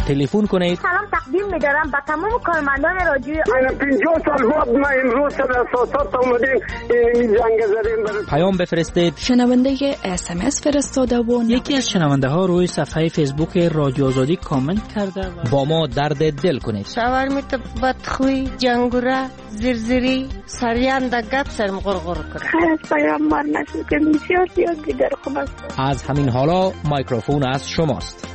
تلفن کنید. سلام تقدیم می‌دارم به تمام کارمندان رادیو. من 50 سال بعد ما امروز در اساسات اومدیم این جنگ زدیم. پیام بفرستید. شنونده SMS فرستاده و یکی از شنونده ها روی صفحه فیسبوک رادیو آزادی کامنت کرده و با ما درد دل کنید. شاورمیت بدخوی جنگوره زرزری سریان دا گپ سرم غرغر کنه. خیلی پیامبر نشد که بسیار زیاد دیگر خوب است. از همین حالا میکروفون از شماست.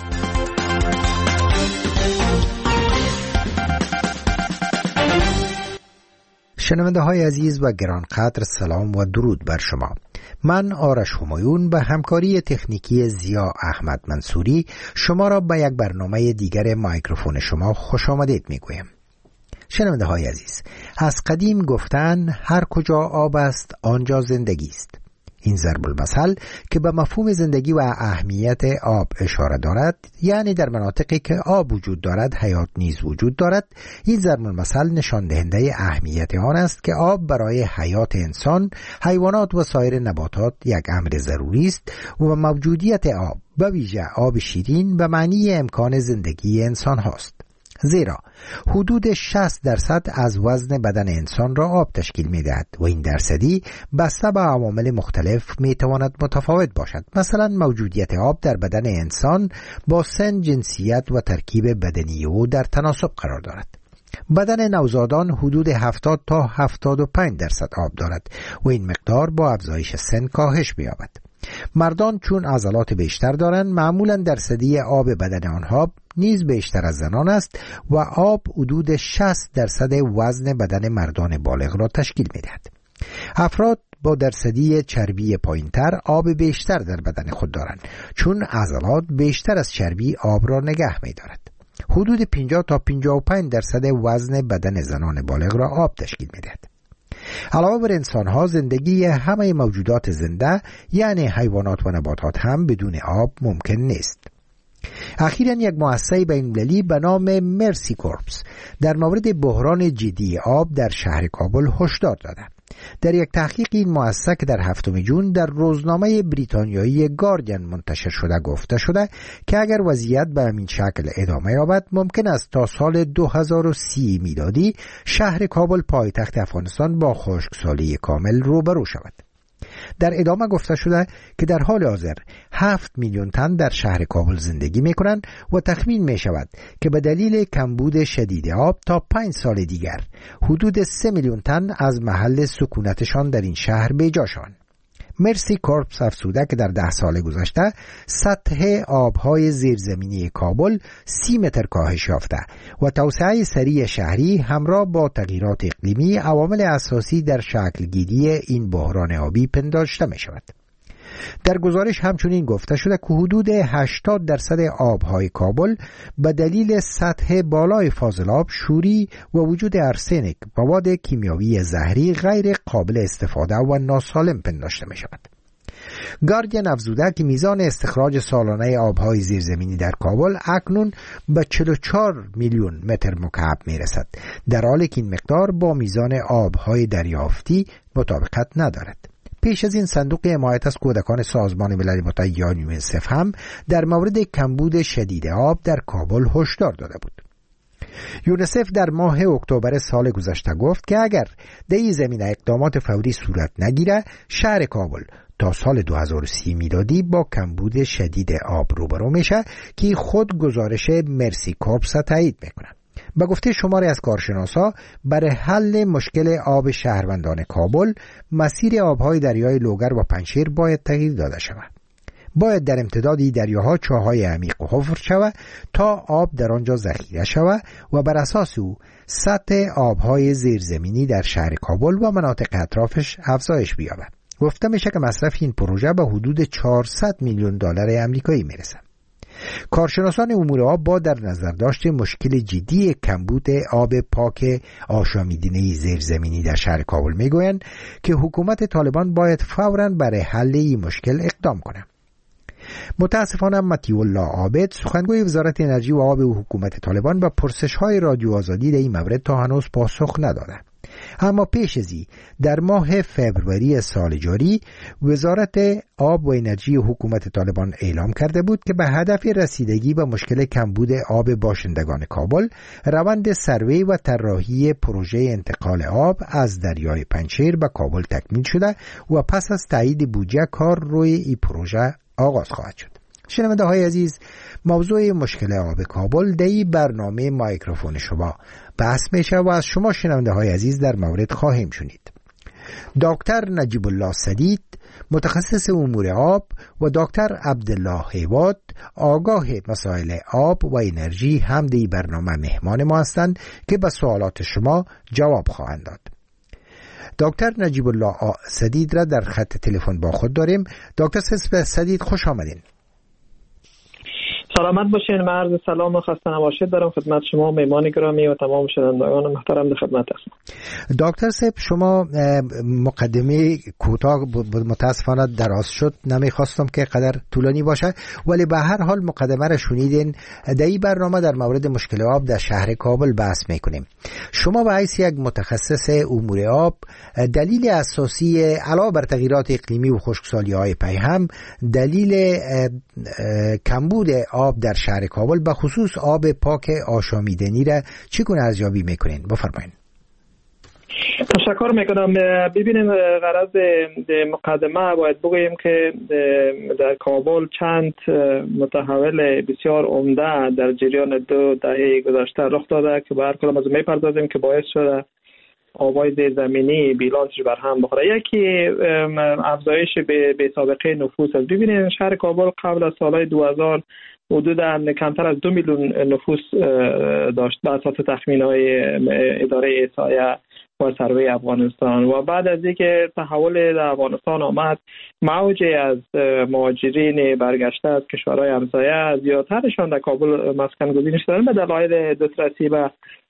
شنونده های عزیز و گرانقدر سلام و درود بر شما. من آرش همایون به همکاری تکنیکی زیا احمد منصوری شما را به یک برنامه دیگر میکروفون شما خوش آمدید میگویم. شنونده های عزیز، از قدیم گفتن هر کجا آب است آنجا زندگی است. این ضرب المثل که به مفهوم زندگی و اهمیت آب اشاره دارد، یعنی در مناطقی که آب وجود دارد حیات نیز وجود دارد، این ضرب المثل نشان دهنده اهمیت آن است که آب برای حیات انسان، حیوانات و سایر نباتات یک امر ضروری است و موجودیت آب به ویژه آب شیرین به معنی امکان زندگی انسان هاست. زیرا حدود 60% از وزن بدن انسان را آب تشکیل می‌دهد و این درصدی بسته به عوامل مختلف می‌تواند متفاوت باشد. مثلا موجودیت آب در بدن انسان با سن، جنسیت و ترکیب بدنی او در تناسب قرار دارد. بدن نوزادان حدود 70 تا 75% آب دارد و این مقدار با افزایش سن کاهش می‌یابد. مردان چون عضلات بیشتر دارند، معمولا درصدی آب بدن آنها نیز بیشتر از زنان است و آب حدود 60% وزن بدن مردان بالغ را تشکیل می‌دهد. افراد با درصدی چربی پایینتر آب بیشتر در بدن خود دارند، چون عضلات بیشتر از چربی آب را نگه می‌دارد. حدود 50 تا 55% وزن بدن زنان بالغ را آب تشکیل می‌دهد. علاوه بر انسان‌ها، زندگی همه موجودات زنده یعنی حیوانات و نباتات هم بدون آب ممکن نیست. اخیراً یک مؤسسه بین‌المللی به نام مرسی کورپس در مورد بحران جدی آب در شهر کابل هشدار داده. در یک تحقیق این مؤسسه که در 7 جون در روزنامه بریتانیایی گاردین منتشر شده گفته شده که اگر وضعیت به همین شکل ادامه یابد ممکن است تا سال 2030 میلادی شهر کابل پایتخت افغانستان با خشکسالی کامل روبرو شود. در ادامه گفته شده که در حال حاضر 7 میلیون تن در شهر کابل زندگی می‌کنند و تخمین می‌شود که به دلیل کمبود شدید آب تا 5 سال دیگر حدود 3 میلیون تن از محل سکونتشان در این شهر بیجا شوند. مرسی کورپس افزوده که در 10 سال گذشته سطح آبهای زیرزمینی کابل 30 متر کاهش یافته و توسعه سریع شهری همراه با تغییرات اقلیمی عوامل اساسی در شکل گیری این بحران آبی پنداشته می شود. در گزارش همچنین گفته شده که حدود 80% آبهای کابل به دلیل سطح بالای فاضلاب، شوری و وجود ارسنیک، مواد کیمیاوی زهری غیر قابل استفاده و ناسالم پنداشته می شود. گاردین افزوده که میزان استخراج سالانه آبهای زیرزمینی در کابل اکنون به 44 میلیون متر مکعب می رسد، در حالی که این مقدار با میزان آبهای دریافتی مطابقت ندارد. پیش از این صندوق حمایت از کودکان سازمان ملل متحد یا یونیسف هم در مورد کمبود شدید آب در کابل هشدار داده بود. یونیسف در ماه اکتبر سال گذشته گفت که اگر در این زمینه اقدامات فوری صورت نگیره، شهر کابل تا سال 2030 میلادی با کمبود شدید آب روبرو میشه که خود گزارش مرسی کورپس تایید میکنه. به گفته شماری از کارشناسا، برای حل مشکل آب شهروندان کابل، مسیر آبهای دریای لوگر و پنجشیر باید تغییر داده شود. باید در امتدادی دریاها چاهای عمیق حفر شود تا آب در آنجا ذخیره شود و بر اساس او سطح آبهای زیرزمینی در شهر کابل و مناطق اطرافش افزایش بیابد. گفته میشه که مصرف این پروژه به حدود 400 میلیون دلار آمریکایی میرسه. کارشناسان امور آب با در نظر داشت مشکل جدی کمبود آب پاک آشامیدنی زیرزمینی در شهر کابل میگویند که حکومت طالبان باید فوراً برای حل این مشکل اقدام کنه. متاسفانه مطیع الله عابد، سخنگوی وزارت انرژی و آب و حکومت طالبان، به پرسش‌های رادیو آزادی در این مورد تا هنوز پاسخ نداده. اما پیش ازی در ماه فبروری سال جاری وزارت آب و انرژی حکومت طالبان اعلام کرده بود که به هدف رسیدگی به مشکل کمبود آب باشندگان کابل روند سروی و طراحی پروژه انتقال آب از دریای پنجشیر به کابل تکمیل شده و پس از تایید بودجه کار روی این پروژه آغاز خواهد شد. شنونده های عزیز، موضوع مشکل آب کابل در این برنامه مایکروفون شما بحث میشه و از شما شنونده های عزیز در مورد خواهیم شنید. دکتر نجیب الله سدید متخصص امور آب و دکتر عبدالله هیواد آگاه مسائل آب و انرژی هم در این برنامه مهمان ما هستند که به سوالات شما جواب خواهند داد. دکتر نجیب الله سدید را در خط تلفن با خود داریم. دکتر سدید خوش آمدین. سلامت باشین. من عرض سلام و خسته نباشید دارم خدمت شما مهمان گرامی و تمام شنوندگان محترم در خدمت هستم. دکتر صاحب، شما مقدمه کوتاه متاسفانه دراز شد، نمیخواستم که قدر طولانی باشه، ولی به هر حال مقدمه را شنیدین. در این برنامه در مورد مشکل آب در شهر کابل بحث میکنیم. شما به حیث یک متخصص امور آب، دلیل اساسی علاوه بر تغییرات اقلیمی و خشکسالی های پیهم، دلیل کمبود آب در شهر کابل به خصوص آب پاک آشامیدنی را چگونه ارزیابی میکنین؟ بفرمایید. تشکر میکنم. ببینید، غرض مقدمه باید بگوییم که در کابل چند متحول بسیار عمده در جریان 2 دهه گذشته رخ داده که به هر کدام از میپردازیم که باعث شده آبای زیرزمینی بیلانسش بر هم بخوره. یکی افزایش به سابقه نفوس است. ببینید شهر کابل قبل از سالهای 2000 حدوداً کمتر از 2 میلیون نفوس داشت به اساس تخمین‌های اداره احصایه و سروی افغانستان، و بعد از اینکه تحول در افغانستان آمد، موج از مهاجرین برگشته از کشورهای همسایه زیادترشان در کابل مسکن گزین شدند به دلایل دسترسی به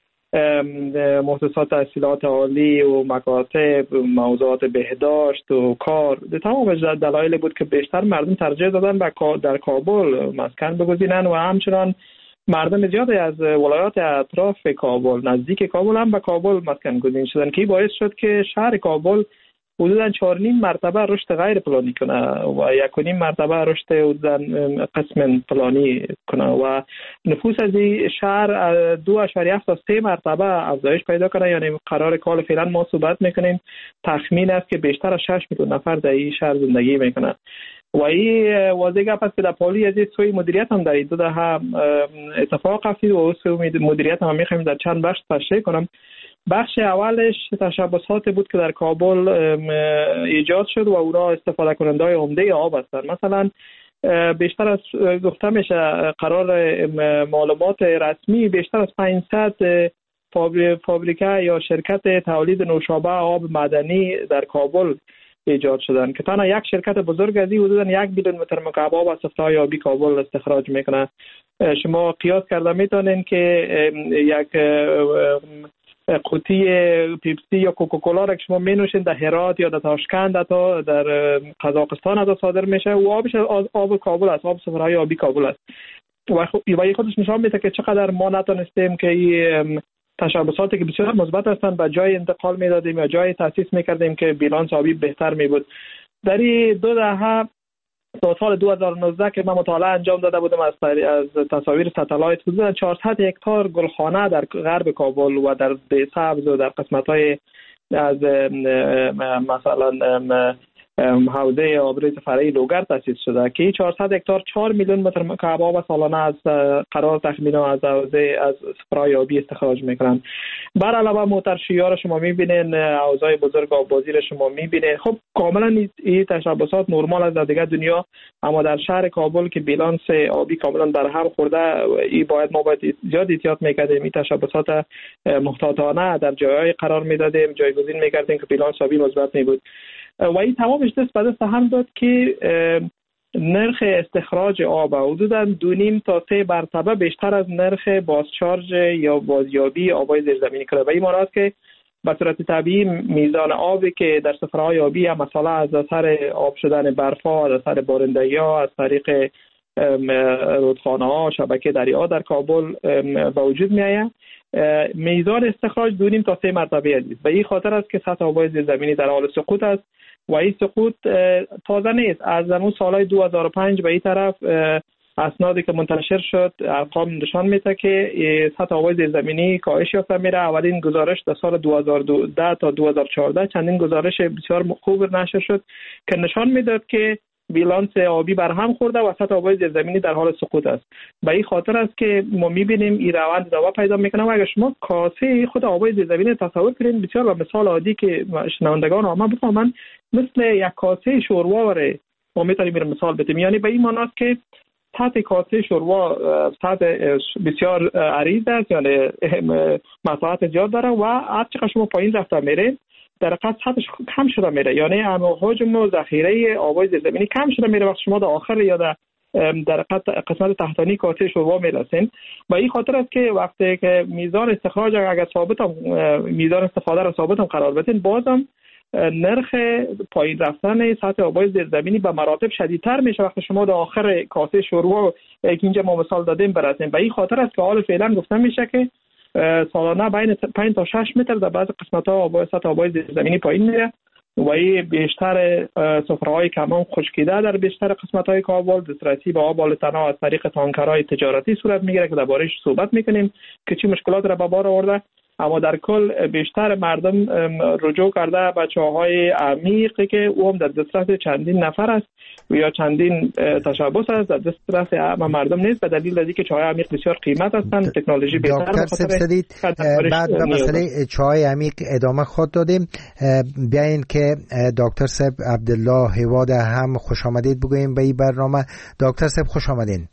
مؤسسات تحصیلات عالی و مکاتب، موضوعات بهداشت و کار. تمام دلایل بود که بیشتر مردم ترجیح دادن در کابل مسکن بگزینن و همچنان مردم زیادی از ولایات اطراف کابل، نزدیک کابل هم به کابل مسکن گزین شدن که باعث شد که شهر کابل حدوداً 4.5 مرتبه رشد غیر پلانی کنه و 1.5 مرتبه رشد حدوداً قسم پلانی کنه و نفوس از این شهر 2.7 تا 3 مرتبه افزایش پیدا کنه. یعنی قرار کال فعلا ما صحبت میکنیم تخمین است که بیشتر از 6 میلیون نفر در این شهر زندگی میکنه و این واضح گپ است که در پالی از سوی مدیریت هم در این 2 دهه اتفاق افتاد و سوی مدیریت هم میخوایم در چند بخش تشریح کنم. بخش اولش تشبسات بود که در کابل ایجاد شد و اونا استفاده کننده های عمده آب هستند. مثلا بیشتر از گفته میشه قرار معلومات رسمی بیشتر از 500 فابریکه یا شرکت تولید نوشابه آب معدنی در کابل ایجاد شدن که تنها یک شرکت بزرگ از این حدوداً 1 میلیون متر مکعب آب از سفره‌های آبی کابل استخراج میکنه. شما قیاس کرده میتونین که یک قوطی پیپسی یا کوکاکولا را که شما می-نوشین در هرات یا در تاشکند تا در قزاقستان از صادر میشه و آبش از آب کابل است، آب سفره‌های آبی کابل است و خودش نشان میده که چقدر ما نتونستیم که این تشبساتی که بسیار مثبت هستند به جای انتقال میدادیم یا جای تاسیس میکردیم که بیلانس آبی بهتر می بود. در این 2 دهه تا سال 2019 که من مطالعه انجام داده بودم از تصاویر ستلایت، حدود 400 هکتار گلخانه در غرب کابل و در سبز و در قسمت‌های از مثلا حوزه آبریز فرعی لوگر تأسیس شده که 400 هکتار 4 میلیون متر مکعب آب سالانه از قرار تخمینا از حوزه از سفره‌های آبی استخراج میکنن. بر علاوه موترشی‌ها رو شما میبینین، حوزه‌های بزرگ آببازی رو شما میبینین. خب کاملا این تشبسات نرمال از دیگه دنیا، اما در شهر کابل که بیلانس آبی کاملا در هم خورده، ما باید زیاد احتیاط میکردیم. این تشبسات محتاطانه در جایهای قرار میدادیم، جایگزین میکردیم که بیلانس آبی مثبت می بود و این تمامش دست به دست هم داد که نرخ استخراج آب حدوداً 2.5 تا 3 مرتبه بیشتر از نرخ بازچارج یا بازیابی آبای زیرزمینی کنه. و این معنی است که به صورت طبیعی میزان آبی که در سفره‌های آبی هم مثلا از اثر آب شدن برف‌ها، از اثر بارندگی‌ها، از طریق رودخانه‌ها، شبکه دریاها در کابل به وجود می‌آید میزان استخراج 2.5 تا 3 مرتبه است. به این خاطر است که سطح آب‌های زیرزمینی در حال سقوط است و این سقوط تازه نیست. از اون سالهای 2005 به این طرف اسنادی که منتشر شد ارقام نشان میده که سطح آب‌های زیرزمینی کاهش یافته میره. اولین گزارش در سال 2010 تا 2014 چندین گزارش بسیار خوب نشر شد که نشان میداد که بیلانس آبی برهم خورده و سطح آب‌های زیرزمینی در حال سقوط است. به این خاطر است که ما می‌بینیم این روند ادامه پیدا می‌کنه و اگر شما کاسه خود آب‌های زیرزمینی تصور کنید، بسیار به مثال عادی که شنوندگان عامه بفهمن، مثل یک کاسه شوروا ما می‌تونیم مثال بزنیم. یعنی به این معنی است که سطح کاسه شوروا سطح بسیار عریض است، یعنی مساحت زیاد داره و هر چقدر شما پایین رفته میره در حقیقت سطحش کم شده میره، یعنی حجم و ذخیره آب‌های زیرزمینی کم شده میره وقتی شما در آخر یا در قسمت تحتانی کاسه شوروا میرسین. و این خاطر است که وقتی که میزان استخراج اگر ثابت هم میزان استفاده را ثابت هم قرار بدین، بازم نرخ پایین رفتن سطح آب‌های زیرزمینی به مراتب شدیدتر میشه وقتی شما در آخر کاسه شوروا که اینجا ما مثال دادیم برسین. به این خاطر است که حال فعلا گفته میشه که سالانه بین 5 تا 6 متر در بعض قسمت‌ها سطح آب‌های زیرزمینی پایین میره و این بیشتر سفره‌های کمان خشکیده در بیشتر قسمت‌های کابل دسترسی به آب بالاتنها از طریق تانکرهای تجارتی صورت میگیره که درباره‌اش صحبت میکنیم که چه مشکلات را به بار آورده. اما در کل بیشتر مردم رجوع کرده به چاهای عمیقی که او هم در دسترس چندین نفر است و یا چندین تشبث است، در دسترس عام مردم نیست به دلیل اینکه چاهای عمیق بسیار قیمت هستند. تکنولوژی بهتر دکتر سدید بعد به مسئله چاهای عمیق ادامه خود دادیم. بیاین که دکتر صاحب عبدالله هواد هم خوش آمدید بگوییم به این برنامه. دکتر صاحب خوش آمدین.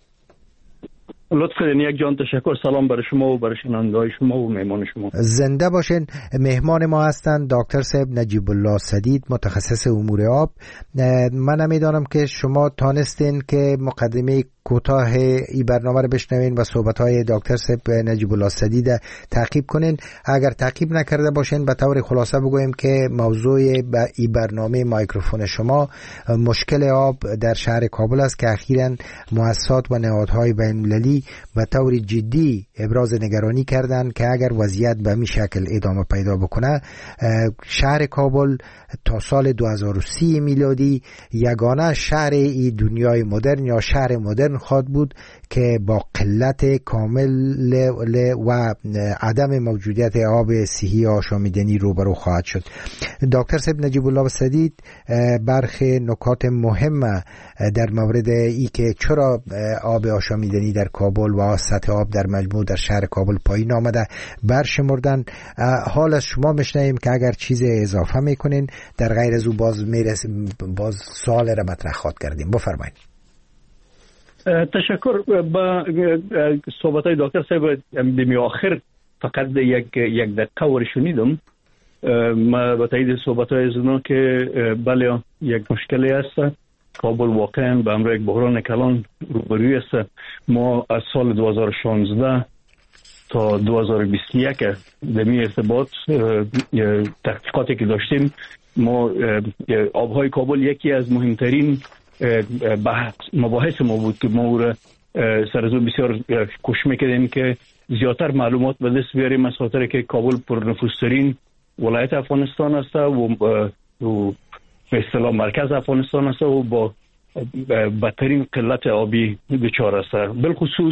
لطف کنید. یک جان تشکر. سلام برای شما و برای شنوندگان شما و مهمان شما. زنده باشین. مهمان ما هستند دکتر صاحب نجیب الله سدید، متخصص امور آب. من نمیدانم که شما تانستین که مقدمه کوتاه این برنامه رو بشنوین و صحبت‌های دکتر صاحب نجیب الله سدید تعقیب کنین. اگر تعقیب نکرده باشین به طور خلاصه بگویم که موضوع این برنامه مایکروفون شما مشکل آب در شهر کابل است که اخیراً مؤسسات و نهادهای بین‌المللی به طور جدی ابراز نگرانی کردند که اگر وضعیت به این شکل ادامه پیدا بکنه شهر کابل تا سال 2030 میلادی یگانه شهر ای دنیای مدرن یا شهر مدرن خواهد بود که با قلت کامل و عدم موجودیت آب صحی آشامیدنی روبرو خواهد شد. دکتر صاحب نجیب الله سدید برخی نکات مهم در مورد ای که چرا آب آشامیدنی در کابل و سطح آب در مجموع در شهر کابل پایین آمده برشمردن. حال از شما میشنویم که اگر چیز اضافه میکنین در غیر از او باز سوال را مطرح خواهد کردیم. بفرمایید. تشکر. با صحبت‌های دکتر صاحب دمی آخر فقط یک دقیقه شنیدم. ما با تایید صحبت‌های از اونا که بله یک مشکلی است. کابل واقعا به امر یک بحران کلان روبروی است. ما از سال 2016 تا 2021 دمی ارتباط تحقیقاتی که داشتیم ما آبهای کابل یکی از مهمترین مباحث ما بود که ما را سر از اون بسیار کوشش میکردیم که زیادتر معلومات به دست بیاریم از خاطر که کابل پرنفوذترین ولایت افغانستان است و به اصطلاح مرکز افغانستان است و با بدترین قلت آبی دچار است. بالخصوص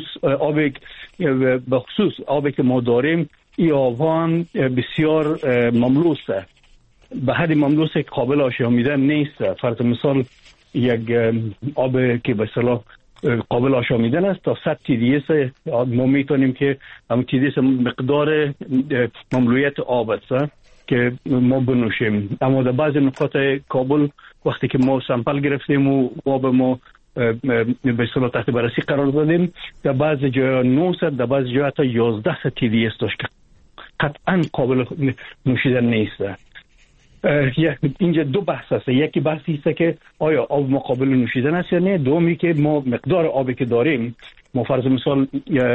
آبی که ما داریم این آبها هم بسیار مملوس است، به حد مملوس که قابل آشامیدن نیست. فرض مثال یک آب که به اصطلاح قابل آشامیدن است تا 100 TDS ما میتونیم که هم TDS مقدار مملویت آب است که ما بنوشیم. اما در بعض نقاط کابل وقتی که ما سامپل گرفتیم و آب ما به اصطلاح تحت بررسی قرار دادیم در بعض جا 900 در بعض جا حتی 1100 TDS داشت که قطعا قابل نوشیدن نیست. اینجا دو بحث است. یکی بحثی است که آیا آب ما قابل نوشیدن است یا نه. دومی که ما مقدار آبی که داریم ما فرض مثال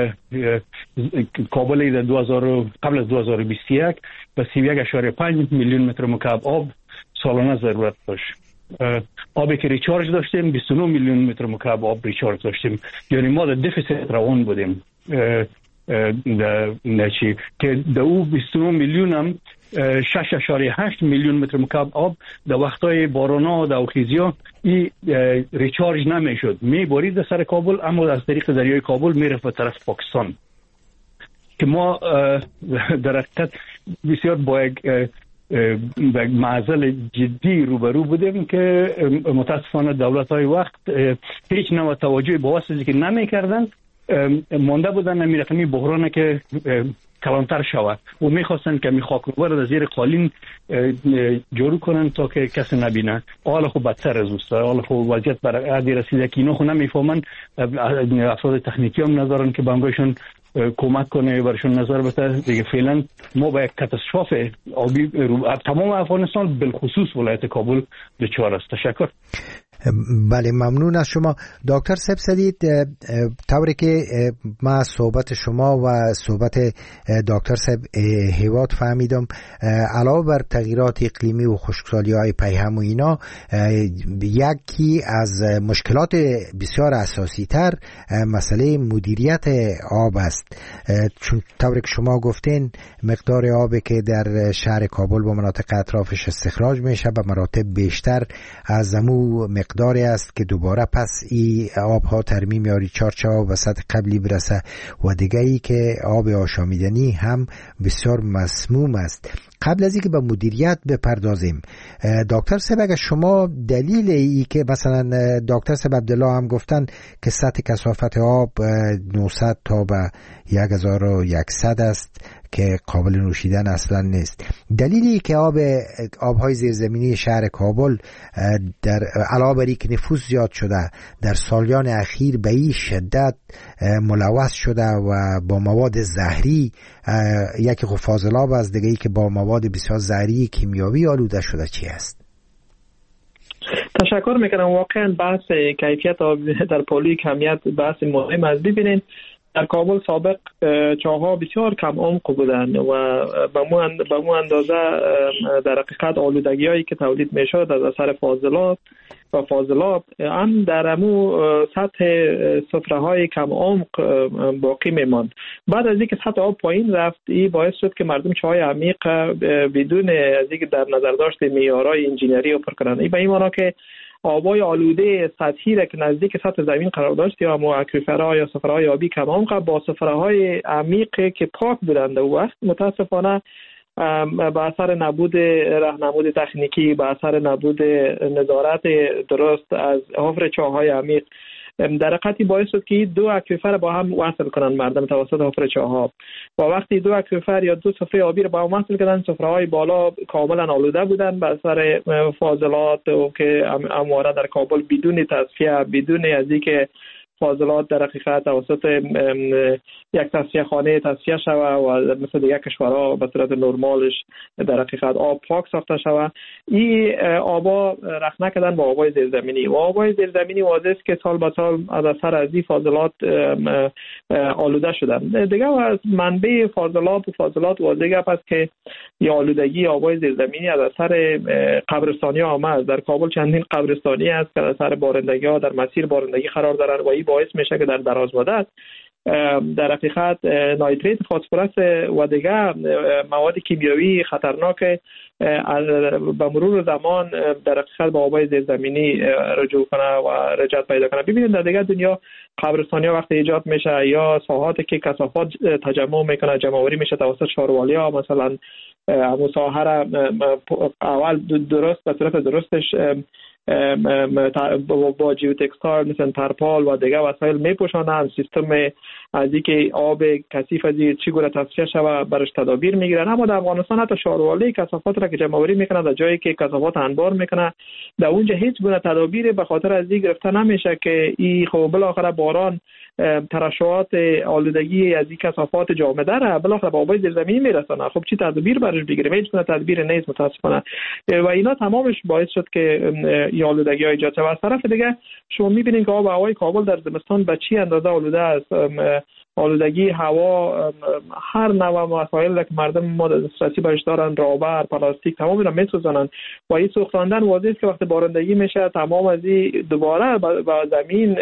کابل در قبل از 2021 به 31.5 میلیون متر مکعب آب سالانه ضرورت داشت. آبی که ریچارج داشتیم 29 میلیون متر مکعب آب ریچارج داشتیم، یعنی ما در دفیسیت روان بودیم. نچی که د او 29 میلیون هم 6.8 میلیون متر مکعب آب در وقتای بارونا و اوخیزیا ای ریچارج نمیشد، میبارید در سر کابل، اما از طریق دریای کابل میرفت به طرف پاکستان که ما در حقیقت بسیار با یک معضل جدی روبرو بودیم که متاسفانه دولت‌های وقت هیچ نوع توجه به واسطه که نمی‌کردن، مانده بودن همین رقمی بحرانه که کلانتر شود و میخواستن که می خاکروبر از زیر قالین جارو کنن تا که کسی نبینه. حالا خب بدتر از اوست، حالا خب وضعیت بر حدی رسیده که اینا خب نمیفهمن، افراد تکنیکی هم ندارن که بانگایشون کمک کنه برشون نظر بده. دیگه فعلا ما با یک کاتاستروف آبی تمام افغانستان بالخصوص ولایت کابل دچار است. تشکر. بله ممنون از شما دکتر سب سدید. طوری که ما صحبت شما و صحبت دکتر سب هیواد فهمیدم، علاوه بر تغییرات اقلیمی و خشکسالی های پیهم و اینا، یکی از مشکلات بسیار اساسی تر مسئله مدیریت آب است، چون طوری که شما گفتین مقدار آبی که در شهر کابل و مناطق اطرافش استخراج میشه به مراتب بیشتر از امو مقداری است که دوباره پس ای آبها ترمیم یا ریچارج آب و سطح قبلی برسه و دیگه ای که آب آشامیدنی هم بسیار مسموم است. قبل از اینکه به مدیریت بپردازیم، دکتر سب اگر شما دلیل ای که مثلا دکتر سب عبدالله هم گفتن که سطح کثافت آب 900 تا به 1100 است که قابل نوشیدن اصلا نیست، دلیلی که آبهای زیرزمینی شهر کابل در علاوه بر اینکه نفوذ زیاد شده در سالیان اخیر به این شدت ملوث شده و با مواد زهری، یکی خب فاضلاب است، دیگه ای که با مواد بسیار زهری کیمیاوی آلوده شده چی است؟ تشکر میکنم. واقعا بحث کیفیت آب در پالوی کمیت بحث مهم است. ببینید در کابل سابق چاه‌ها بسیار کم عمق بودند و به مو اندازه در حقیقت آلودگی‌هایی که تولید می‌شد از اثر فاضلات و فاضلاب هم در امو سطح سفره‌های کم عمق باقی می‌ماند. بعد از اینکه سطح آب پایین رفت، این باعث شد که مردم چاهای عمیق بدون از اینکه در نظر داشت معیارهای انجینری اوپر کنند. این به این معنی که آبای آلوده سطحی را که نزدیک سطح زمین قرار داشت یا اکویفرها یا سفرهای آبی کم عمق با سفرهای عمیق که پاک بودند و وقت متاسفانه به اثر نبود راهنمود تکنیکی، به اثر نبود نظارت درست از حفر چاه‌های عمیق، در حقیقت باعث شد که دو اکویفر با هم وصل کنن مردم توسط حفر چاه‌ها و وقتی دو اکویفر یا دو سفره آبی رو با هم وصل کردن، سفره‌های بالا کاملا آلوده بودن به اثر فاضلات که همواره در کابل بدون تصفیه، بدون از اینکه فاضلات در حقیقت توسط یک تصفیه خانه تصفیه شود و مثل دیگه کشورها به صورت نرمالش در حقیقت آب پاک ساخته شود. این آبا رخ نکردن با آبای زیرزمینی و آبای زیرزمینی واضح است که سال به سال از اثر از این فاضلات آلوده شدن. دیگه از منبع فاضلات واضح گپ است که این آلودگی آبای زیرزمینی از اثر قبرستانی‌ها آمد. در کابل چندین قبرستانی است که از اثر بارندگی‌ها در مسیر بارندگی قرار دارند و این باعث میشه که در دراز مدت در حقیقت نایتریت، فسفرس و دیگر مواد کیمیاوی خطرناک به مرور زمان در حقیقت به آبای زیرزمینی رجوع کنه و رجعت پیدا کنه. ببینید در دیگر دنیا قبرستانی‌ها وقتی ایجاد میشه یا ساحاتی که کثافات تجمع میکنه، جمع‌آوری میشه توسط شاروالیا، مثلا مساحر اول درست به طرف درستش با جیوتکستال مثل ترپال و دیگه وسایل میپوشانند، سیستم از اینکه آب کثیف از چگونه تصفیه شود برش تدابیر میگیرن. اما در افغانستان حتی شاروالی کثافات را که جمع‌آوری میکنه در جایی که کثافات انبار میکنه، در اونجا هیچ گونه تدابیر به خاطر از این گرفته نمیشه که این خب بالاخره باران ترشحات آلودگی از این کثافات جامده را بالاخره به آبای زیرزمینی میرسونه. خب چی تدبیر برش بگیریم؟ هیچ گونه تدبیر نیست متاسفانه و اینا تمامش باعث شد که این آلودگی ها ایجاد شود. از طرف دیگه شما میبینید که آب و هوای کابل در زمستان به چی اندازه آلوده است. آلودگی هوا، هر نوع مسائل که مردم ما دسترسی بهش دارن، رابر، پلاستیک، تمام اینا میسوزونن و این سوختاندن واضحه است که وقتی بارندگی میشه تمام از این دوباره به زمین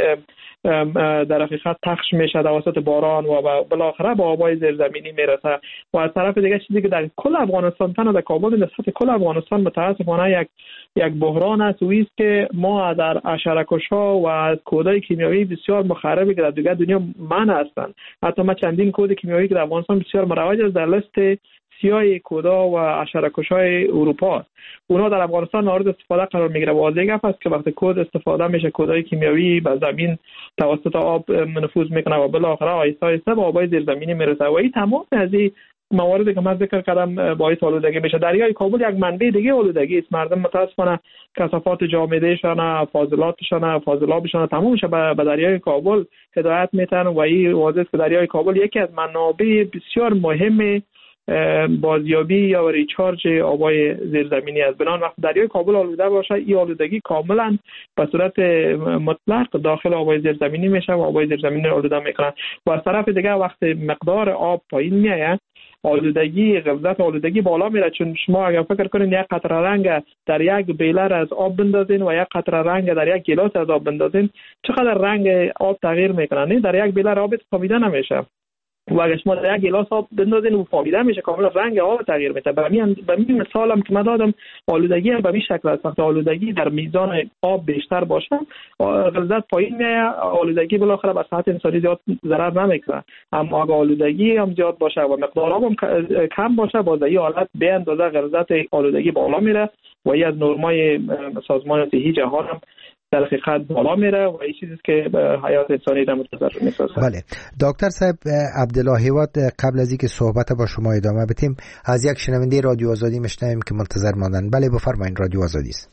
در حقیقت پخش میشه توسط باران و بالاخره به آبای زیرزمینی میرسه. و از طرف دیگه چیزی که در کل افغانستان، تنها در کابل، در سطح کل افغانستان متاسفانه یک بحران است، و است که ما در حشره‌کش‌ها و از کودهای کیمیایی بسیار مخربی که در دیگر دنیا منع هستند. حتی ما چندین کود کیمیایی که در افغانستان بسیار مروج است در لیست سیاه کودا و حشره‌کش‌های اروپا است. اونا در افغانستان مورد استفاده قرار میگیره. واضح گپ است که وقتی کود استفاده میشه، کودهای کیمیایی به زمین توسط آب نفوذ میکنه و بالاخره آهسته آهسته به آبای زیرزمینی میرسه و این تمام از این مواردی که من ذکر کردم باعث آلودگی میشه. دریای کابل یک منبع دیگه آلودگی است. مردم متاسفانه کثافات جامدهشان، فاضلاتشان، فاضلابشان تمامش به دریای کابل هدایت میتن و این واضح است که دریای کابل یکی از منابع بسیار مهم بازیابی یا ریچارج آبای زیرزمینی است. بنابراین وقتی دریای کابل آلوده باشه، این آلودگی کاملا به صورت مطلق داخل آبای زیرزمینی میشه و آبای زیرزمینی آلوده میکنه. و از طرف دیگه وقتی مقدار آب پایین میاد، آلودگی، غلظت آلودگی بالا میره. چون شما اگر فکر کنین یک قطره رنگ در یک بیلر از آب بندازین و یک قطره رنگ در یک گیلاس از آب بندازین، چقدر رنگ آب تغییر میکنه. در یک بیلر آب فهمیده نمیشه و اگر شما در یک گیلاس آب بندازین و فهمیده میشه، کاملا رنگ آب تغییر میده. به همین مثالم که من دادم، آلودگی به این شکل است. وقتی آلودگی در میزان آب بیشتر باشه، غلظت پایین میاد، آلودگی بالاخره به صحت انسانی زیاد ضرر نمیکنه. اما اگر آلودگی هم زیاد باشه و مقدار آب هم کم باشه، باز این حالت به اندازه غلظت آلودگی بالا میره و این از نرمای سازمان صحی جهان هم در حقیقت بالا میره و این چیزی که حیات انسانی را متضرر میسازه. بله دکتر صاحب عبدالله هیواد، قبل از اینکه صحبت با شما ادامه بدیم از یک شنونده رادیو آزادی میشنویم که منتظر ماندن. بله بفرمایید، رادیو آزادی است.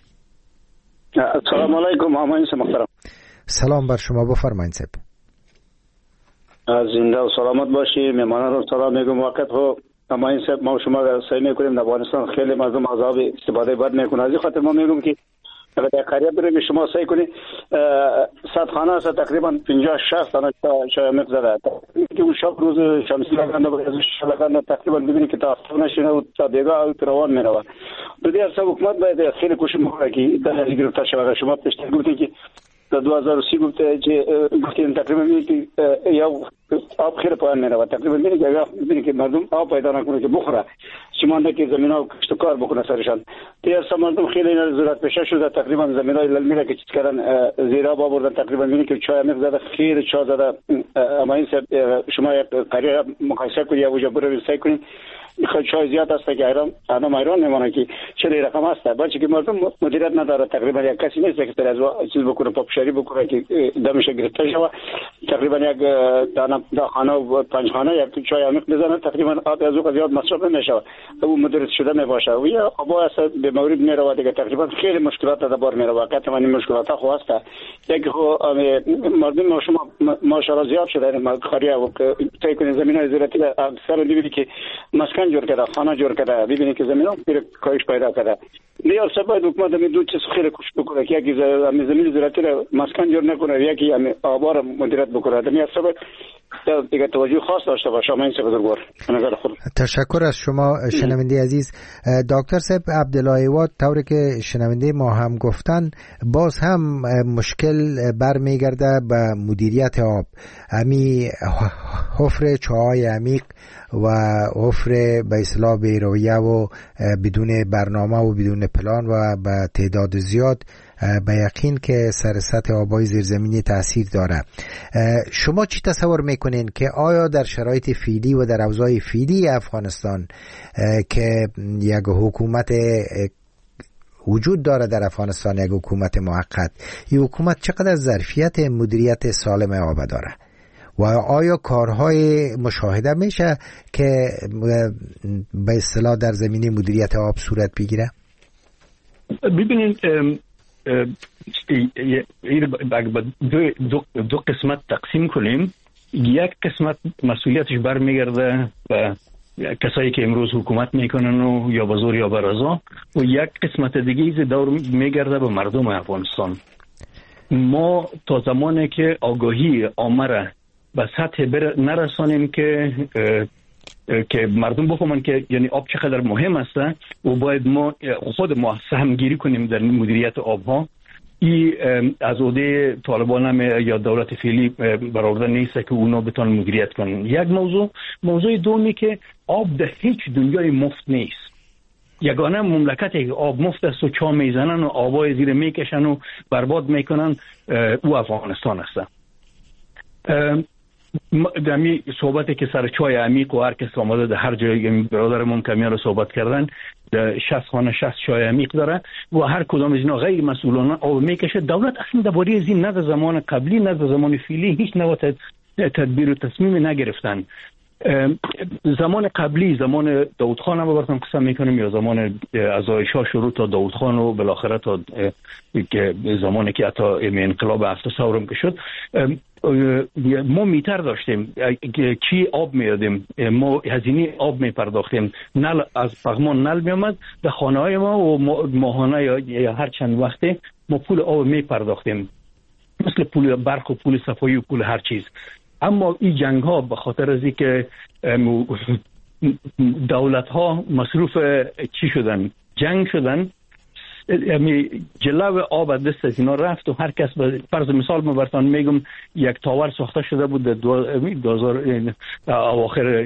سلام علیکم آمین محترم. سلام بر شما، بفرمایید صاحب. زنده و سلامت باشی. میمانان رو سلام میگم. وقت ها آمین صاحب، ما شما سعی میکنیم در افغانستان خیلی مردم از آب استفاده بد میکنه. از این خاطر ما میگم که اگر در قریه بریم شما سعی کنید 100 خانه است تقریبا 50-60 تا شایمق زده که اون شب روز شمسی لگنده و ازش لگنده تقریبا ببینید که تا افتو نشینه و تا بیگاه روان میروه. بدی اصلا حکومت باید خیلی کوشش میکنه که در از گرفته شود. شما پیشتر گفتید که در 2030 گفتید تقریبا میبینید که یا آب خیلی پایین میروه. تقریبا میبینید که مردم آب پیدا نکنه که بخوره، چیمانده که زمین ها کشت و کار بکنه سرشان. دیرسا مردم خیلی ضرورت پیشه شده. تقریبا زمین های للمیره که چیز کردن زیر آب آوردن. تقریبا میبینید که چای عمیق زده، خیلی چا زده. اما این شما یک قریه مقایسه کنید یا وجه برو سعی کنید چای زیاد است که آدم ایران میمونه که چه رقم است. بچه که مردم مدیریت نداره. تقریبا یک کسی نیست که در از چیز بکنه، پاپشاری بکنه که دمش گرفته شود. تقریبا یک دو خانه و 5 خانه یک چای عمیق بزنه، تقریبا آب از او زیاد مصرف نمیشه. او مدیریت شده میباشه و یا آب است به مورد میره دیگه. تقریبا خیلی مشکلات در بار میره. واقعا این مشکلات خو است. یک مردم شما ماشاءالله زیاد شده. ما خریه و تای کنه زمینای زراعتی اکثر میبینی که مسکن جور کرده، خانه جور کرده. ببینید که زمین ها کاهش پیدا کرده. دیگر سبب حکومت می دو چیز خیلی کوشش بکنه که یکی زمین زراعتی را مسکن جور نکنه، یکی آبا را مدیریت بکنه. دیگر سبب دیگه توجه خاص داشته باشه. ما این سه بزرگوار. تشکر از شما شنونده عزیز. دکتر صاحب عبدالله هیواد، طوری که شنونده ما هم گفتن، باز هم مشکل برمیگرده به مدیریت آب. امی حفر چاهای عمیق و حفر به اصطلاح بی‌رویه و بدون برنامه و بدون پلان و به تعداد زیاد به یقین که سر سطح آبای زیرزمینی تاثیر داره. شما چی تصور میکنین که آیا در شرایط فعلی و در اوضاع فعلی افغانستان که یک حکومت وجود داره در افغانستان، یک حکومت موقت، این حکومت چقدر ظرفیت مدیریت سالم آب داره و آیا کارهای مشاهده میشه که به اصطلاح در زمینه مدیریت آب صورت بگیره؟ ببینید دو قسمت تقسیم کنیم. یک قسمت مسئولیتش برمیگرده به کسایی که امروز حکومت میکنن و یا به زور یا به رضا، و یک قسمت دیگه دور میگرده به مردم افغانستان. ما تا زمانی که آگاهی عامه به سطح نرسانیم که مردم بفهمن که یعنی آب چقدر مهم است و باید ما خود ما سهمگیری کنیم در مدیریت آبها. این از عهده طالبان هم یا دولت فعلی برآورده نیست که اونا بتونن مدیریت کنن. یک موضوع دومی که آب در هیچ دنیای مفت نیست. یگانه مملکتی که آب مفت است و چا میزنن و آبای زیر میکشن و برباد میکنن او افغانستان است. دمی صحبتی که سر چای عمیق و هر کس آمده در هر جای برادرمون کمیان رو صحبت کردن، 60 خانه 60 چای عمیق داره و هر کدام از اینا غیر مسئولانه آب میکشه. دولت اصلا درباره از این نه در زمان قبلی نه در زمان فعلی هیچ نوع تدبیر و تصمیم نگرفتن. زمان قبلی، زمان داود خان هم براتون قسم میکنیم یا زمان از عایشا شروع تا داود خان و بالاخره تا زمانی که حتی انقلاب هفت ثورم که شد، ما میتر داشتیم چی آب میادیم، ما هزینه آب میپرداختیم، نل از پغمان نل میامد در خانه های ما و ماهانه یا هر چند وقته ما پول آب میپرداختیم، مثل پول برق و پول صفایی و پول هر چیز. اما این جنگ ها به خاطر از اینکه دولت ها مصروف چی شدن، جنگ شدن، جلو آب از دست از اینا رفت و هر کس فرض مثال ما براتون میگم یک تاور ساخته شده بود در 2000 اواخر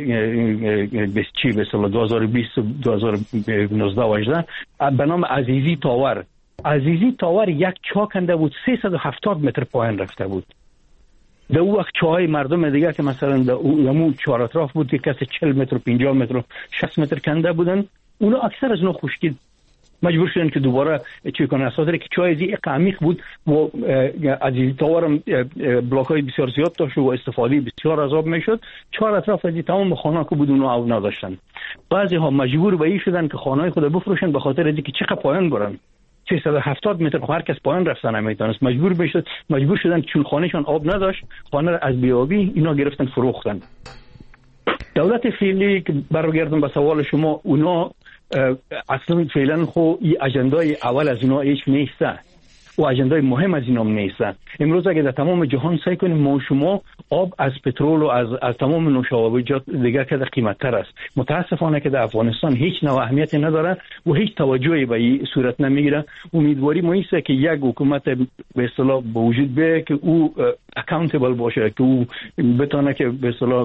2020 2019 و 18 به نام عزیزی تاور. عزیزی تاور یک چا کنده بود 370 متر پایین رفته بود. در اون وقت چاهای مردم دیگه که مثلا در اون چهار اطراف بود که کسی 40 متر 50 متر 60 متر کنده بودن، اونا اکثر از اونها خشکید، مجبور شدن که دوباره چی کنن. اساسا که چای زی عمیق بود و عزیزی تاورم بلاک‌های بسیار زیاد داشت و استفاده بسیار از آب میشد. چهار اطراف از تمام خانه‌ها که بود اونها آب نداشتن. بعضی ها مجبور به این شدن که خانه‌های خود بفروشن به خاطر اینکه چقدر پایین برن. 370 متر هر کس پایین رفتن نمیتونست، مجبور شدن چون خانهشان آب نداشت، خانه را از بیابی اینا گرفتن فروختن. دولت فعلی که برگردم به سوال شما، اونا اصلا فعلا خو این اجندای اول از اینا هیچ نیسته و اجندای مهم از اینا نیسته. امروز اگه در تمام جهان سعی کنیم ما شما آب از پترول و از تمام نوشابه‌جات دیگه که قیمت‌تر است. متاسفانه که در افغانستان هیچ نوع اهمیتی نداره و هیچ توجهی به این صورت نمیگیره. امیدواری ما است که یک حکومت به اصطلاح به وجود بیاید که او اکاونتبل باشه، که او بتونه که به اصطلاح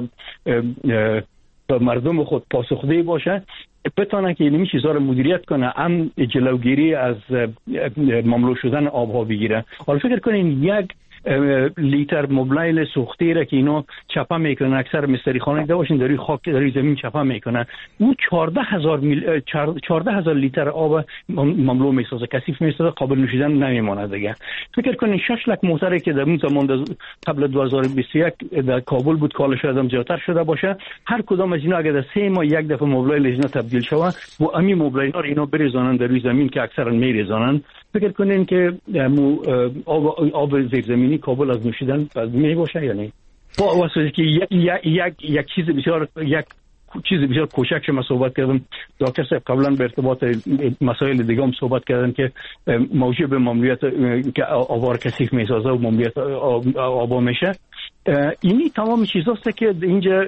مردم خود پاسخگوی باشه، بتونه که این چیزا رو مدیریت کنه، هم جلوگیری از مملو شدن آبها بگیره. حالا فکر کنین یک لیتر مبلیل سوخته را که اینا چپه میکنن، اکثر مستری خانه داشتن در خاک در زمین چپه میکنن، اون 14000 لیتر آب مملو میسازه، کثیف میسازه، قابل نوشیدن نمیمونه دیگه. فکر کنین 6 لک موتری که در اون زمان قبل 2021 در کابل بود کالش شدم زیادتر شده باشه، هر کدام از اینا اگه در 3 ماه یک دفعه مبلیل اینا تبدیل شوه و امی مبلیل اینا بریزانن در زمین که اکثرا میریزانن، فکر کنین که آب زیرزمینی کابل از نوشیدن می باشه یا نه؟ با واسه که یک چیز بسیار کوچک شما صحبت کردم، دکتر صاحب قبلا به ارتباط مسائل دیگه هم صحبت کردن که موجب ممنوعیت که آوار کثیف میسازه و ممنوعیت آبا میشه. اینی تمام چیزاست که اینجا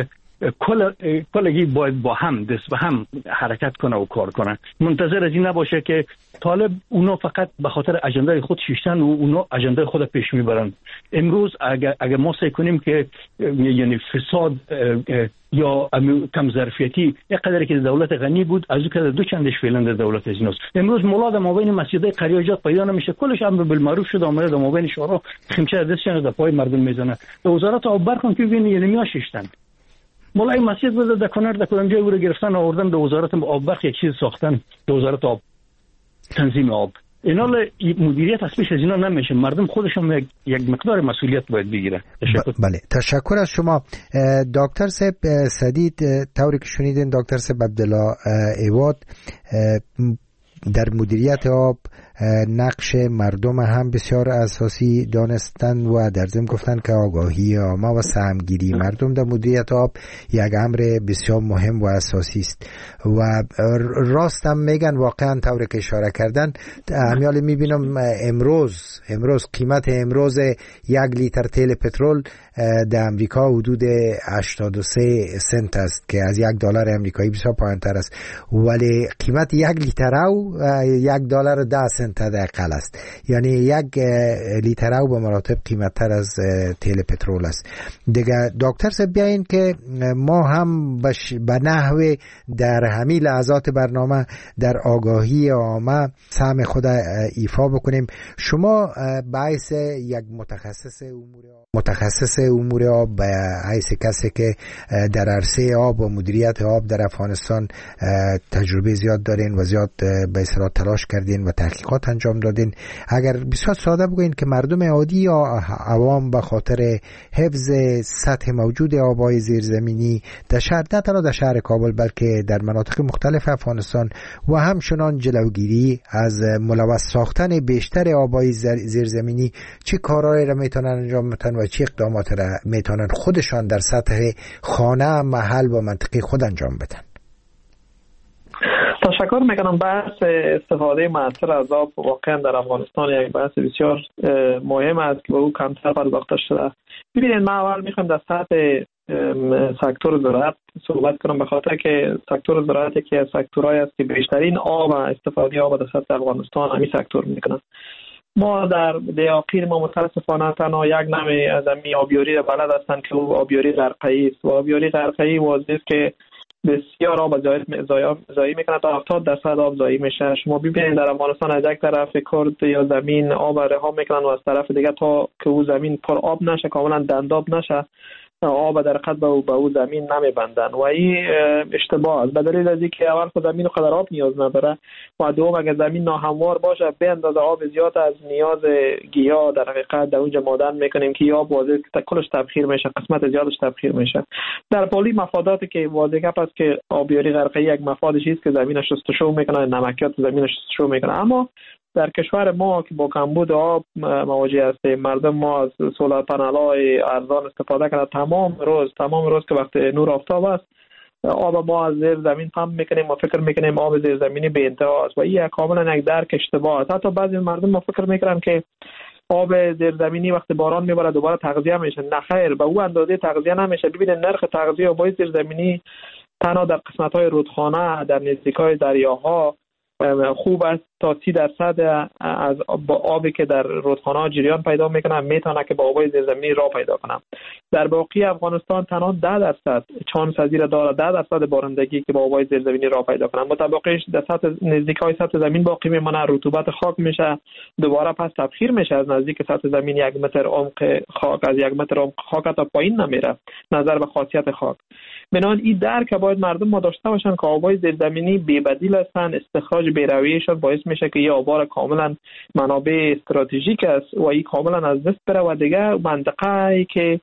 کلگی باید با هم دست به هم حرکت کنه و کار کنه. منتظر از این نباشه که طالب اونا فقط به خاطر اجندای خود شیشتن و اونا اجندای خود پیش میبرن. امروز اگر ما سعی کنیم که یعنی فساد یا کم ظرفیتی یک قدری که دولت غنی بود از اون که دو چندش فعلا در دولت از ایناست. امروز مولا در مابین مسجدای قریاجات پیدا نمیشه، کلش امر بالمعروف شده، اومده در مابین شورا خمچه دستشون در پای مردم میزنه. در وزارت آب برق که ببینید یعنی میاششتن مولای مسجد بود در کنار در کدام جای او رو گرفتن آوردن به وزارت آب برق یک چیز ساختن، به وزارت آب تنظیم آب. اینا مدیریت اصلیش از اینا نمیشه، مردم خودشون یک مقدار مسئولیت باید بگیره. بله تشکر از شما دکتر صاحب سدید. طوری که شنیدین دکتر صاحب عبدالله ایواد در مدیریت آب نقش مردم هم بسیار اساسی دانستن و در ضمن گفتن که آگاهی عامه و سهمگیری مردم در مدیریت آب یک امر بسیار مهم و اساسی است و راست هم میگن واقعا طور که اشاره کردن. امیال میبینم امروز قیمت امروز 1 لیتر تیل پترول در امریکا حدود 83 سنت است که از $1 امریکایی بسیار پایین‌تر است، ولی قیمت 1 لیتر او $1.10 حداقل است، یعنی 1 لیتر او به مراتب قیمت‌تر از تیل پترول است دیگه. دکتر صاحب بیاین که ما هم به نحو در همین لحظات برنامه در آگاهی عامه سهم خود ایفا بکنیم. شما به حیث یک متخصص امور آب، به حیث کسی که در عرصه آب و مدیریت آب در افغانستان تجربه زیاد دارین و زیاد به اصطلاح تلاش کردین و تحقیقات انجام دادین، اگر بسیار ساده بگوین که مردم عادی یا عوام به خاطر حفظ سطح موجود آبهای زیرزمینی در شهر، نه تنها در شهر کابل بلکه در مناطق مختلف افغانستان و همچنان جلوگیری از ملوث ساختن بیشتر آبهای زیرزمینی، چه کارهایی را میتونن انجام بدن و چه اقدامات را میتونن خودشان در سطح خانه، محل و منطقه خود انجام بدن؟ تشکر میکنم. بحث استفاده مؤثر از آب واقعا در افغانستان یک بحث بسیار مهم است که به او کمتر پرداخته شده. ببینید، ما اول میخوایم در سطح سکتور زراعت صحبت کنم، به خاطر که سکتور زراعت یکی از سکتورهایی است که بیشترین آب و استفاده آب در سطح افغانستان همین سکتور میکنه. ما در دیاقیر ما متاسفانه تنها یک نوع از این آبیاری را بلد هستند که او آبیاری غرقه‌ای است و آبیاری غرقه‌ای واضح است که بسیار آب ضایع میکنه، تا 70% آب ضایع میشه. شما ببینید در افغانستان از یک طرف کرد یا زمین آب رها میکنن و از طرف دیگه تا که او زمین پر آب نشه، کاملا دنداب نشه، آب در قد به او زمین نمیبندن و این اشتباه است. به دلیل از اینکه اول خود زمین قدر آب نیاز نداره و دوم اگر زمین ناهموار باشه به اندازه آب زیاد از نیاز گیاه در حقیقت در اونجا مادن میکنیم که آب واضح کلش تبخیر میشه، قسمت زیادش تبخیر میشه. در پالی مفاداتی که واضح است که آبیاری غرقه‌ای یک مفادش است که زمینش شستشو میکنه، نمکیات زمینش شستشو میکنه. اما در کشور ما که با کمبود آب مواجه هستیم، مردم ما از سولار پنل‌های ارزان استفاده کنند تمام روز که وقت نور آفتاب است آب ما از زیر زمین پمپ میکنیم و فکر میکنیم آب زیر زمینی به انتها است و این کاملا یک درک اشتباه است. حتی بعضی مردم ما فکر میکنن که آب زیر زمینی وقتی باران میباره دوباره تغذیه میشه. نه خیر، به اون اندازه تغذیه نمیشه. ببینید نرخ تغذیه آب زیر زمینی تنها در قسمت‌های رودخانه، در نزدیکای دریاها خوب است تا 30% از آبی که در رودخانه جریان پیدا میکنه میتونه که با آبای زیرزمینی راه پیدا کنه. در باقی افغانستان تنها 10% چانس پذیر داره 10% بارندگی که با آبای زیرزمینی راه پیدا کنه. متبقیش در سطح نزدیکای سطح زمین باقی میمونه، رطوبت خاک میشه، دوباره پس تبخیر میشه از نزدیک سطح زمین 1 متر عمق خاک، از 1 متر عمق خاک تا پایین نمیره نظر به خاصیت خاک. بنابراین این درک باید مردم ما داشته باشن که آبای زیرزمینی بی بدیل هستن، استخراج بی‌رویه‌شان باعث میشه که یه آبار کاملا منابع استراتژیک است و این کاملا از دست بره و دیگه منطقه‌ای که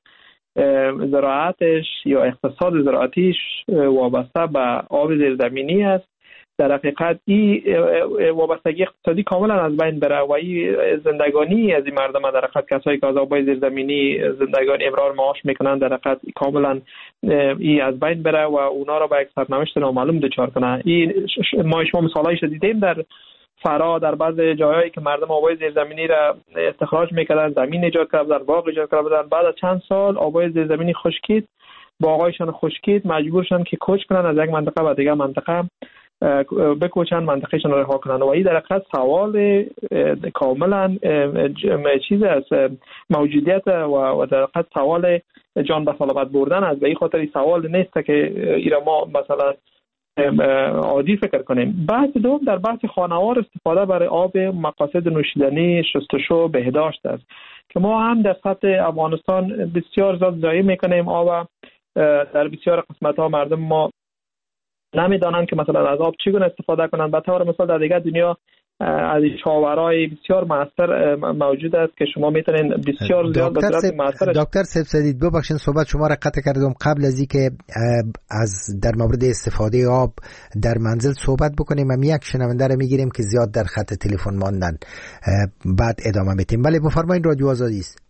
زراعتش یا اقتصاد زراعتیش وابسته به آب زیرزمینی است در حقیقت این وابستگی اقتصادی کاملا از بین بره و این زندگانی از این مردم در حقیقت کسایی که از آبای زیرزمینی زندگانی امرار معاش میکنن در حقیقت کاملا این از بین بره و اونا را به یک سرنوشت نامعلوم دچار کنه. این ما شما مثالایش دیدیم در فرا، در بعض جاهایی که مردم آبای زیرزمینی را استخراج میکردن، زمین ایجاد کردن، باغ ایجاد کردن، بعد از چند سال آبای زیرزمینی خشکید، باغایشان خشکید، مجبور شدن که کوچ کنن از یک منطقه به دیگر منطقه بکوچن، منطقهشان را رها کنن و این در حقیقت سوال کاملا چیز است، موجودیت و در حقیقت سوال جان به سلامت بردن است. به این خاطر سوال نیست که ایرا ما مثلا عادی فکر کنیم. بحث دوم در بحث خانوار استفاده برای آب مقاصد نوشیدنی، شستشو، بهداشت است که ما هم در سطح افغانستان بسیار زیاد ضایع میکنیم آب. در بسیار قسمت ها مردم ما نمیدانند که مثلا از آب چگونه استفاده کنند. به طور مثال در دیگر دنیا از چاورای بسیار موثر موجود است که شما میتونین بسیار زیاد به صورت موثر. دکتر سیدی ببخشید صحبت شما را قطع کردم. قبل از اینکه از در مورد استفاده آب در منزل صحبت بکنیم هم یک شنونده را میگیریم که زیاد در خط تلفن ماندن، بعد ادامه میدیم. بله بفرمایید، رادیو آزادی است.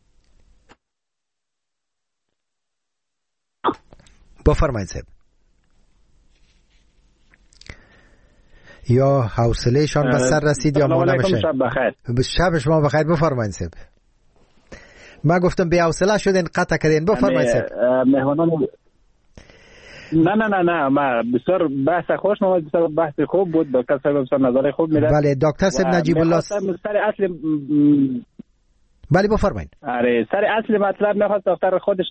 بفرمایید صاحب. یا حوصله شان به سر رسید یا ما نمیشه. شب بخیر. شب شما بخیر. بفرمایید صاحب. ما گفتم بی حوصله شدین قطع کردین. بفرمایید صاحب. مهمانان نه ما بسیار بحث خوش نمود، بسیار بحث خوب بود. دکتر صاحب بسیار نظر خوب میداد. بله دکتر صاحب نجیب الله سر اصل بله بفرمایید. آره سر اصل مطلب میخواست دکتر خودش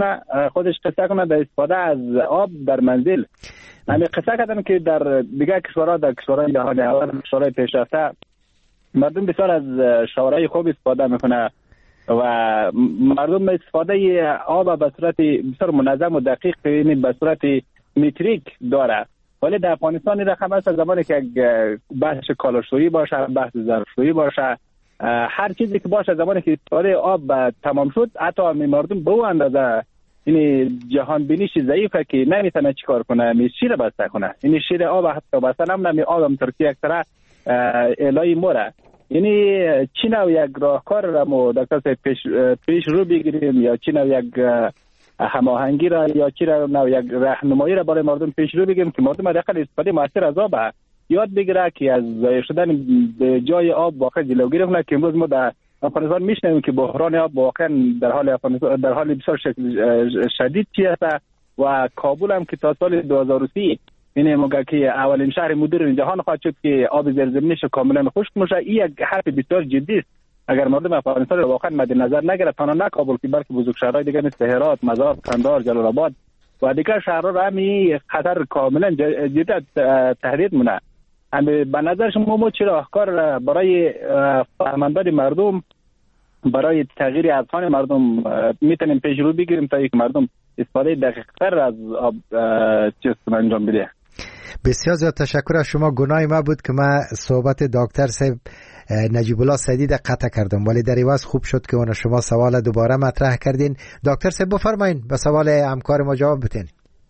قصه کنه در استفاده از آب در منزل. من قصه کردم که در دیگه کشورها، در کشورهای جهان اول، کشورهای پیشرفته، مردم بسیار از شاورای خوب استفاده میکنه و مردم استفاده آب به صورت بسیار منظم و دقیق، یعنی به صورت متریک داره. ولی در افغانستان رقم است زمانی که بحث کالاشویی باشه، بحث ظرفشویی باشه، هر چیزی که باشه، زمانی که استفاده آب تمام شد، حتی مردم به اون اندازه این جهان بینیش ضعیفه که نمیتونه چیکار کنه، می شیر بسته کنه. این شیر آب حتی بسته نمی آب هم ترکیه اکثر الهی موره. یعنی چی نوع یک راهکار را ما دکتر پیش رو بگیریم، یا چی نوع یک هماهنگی را، یا چی نوع یک راهنمایی را برای مردم پیش رو بگیریم که مردم حداقل استفاده موثر از آب یاد بگیره که از ضایع شدن به جای آب واقعا جلوگیری کنه. که امروز ما در افغانستان میشنویم که بحران آب واقعا در حال بسیار شدید است و کابل هم که تا سال 2030 این موقع که اولین شهر مدرن جهان خواهد شد که آب زیرزمینیش کاملا خشک میشه. این یک حرف بسیار جدی است. اگر مردم افغانستان واقعا مد نظر نگیره، تنها نه کابل که بلکه بزرگ شهرهای دیگه مثل هرات، مزار، قندهار، جلال آباد و دیگر شهرها را می خطر کاملا جدی تهدید مونه. به نظر شما چه راهکار برای فهمانداری مردم، برای تغییر اذهان مردم میتونیم پیش رو بگیریم تا یک مردم استفاده دقیق‌تر از آب چیز انجام بده؟ بسیار زیاد تشکر از شما. گناه ما بود که من صحبت دکتر صاحب نجیب الله سدید قطع کردم، ولی در عوض خوب شد که اون شما سوال دوباره مطرح کردین. دکتر صاحب بفرمایید، به سوال همکار ما جواب بدین.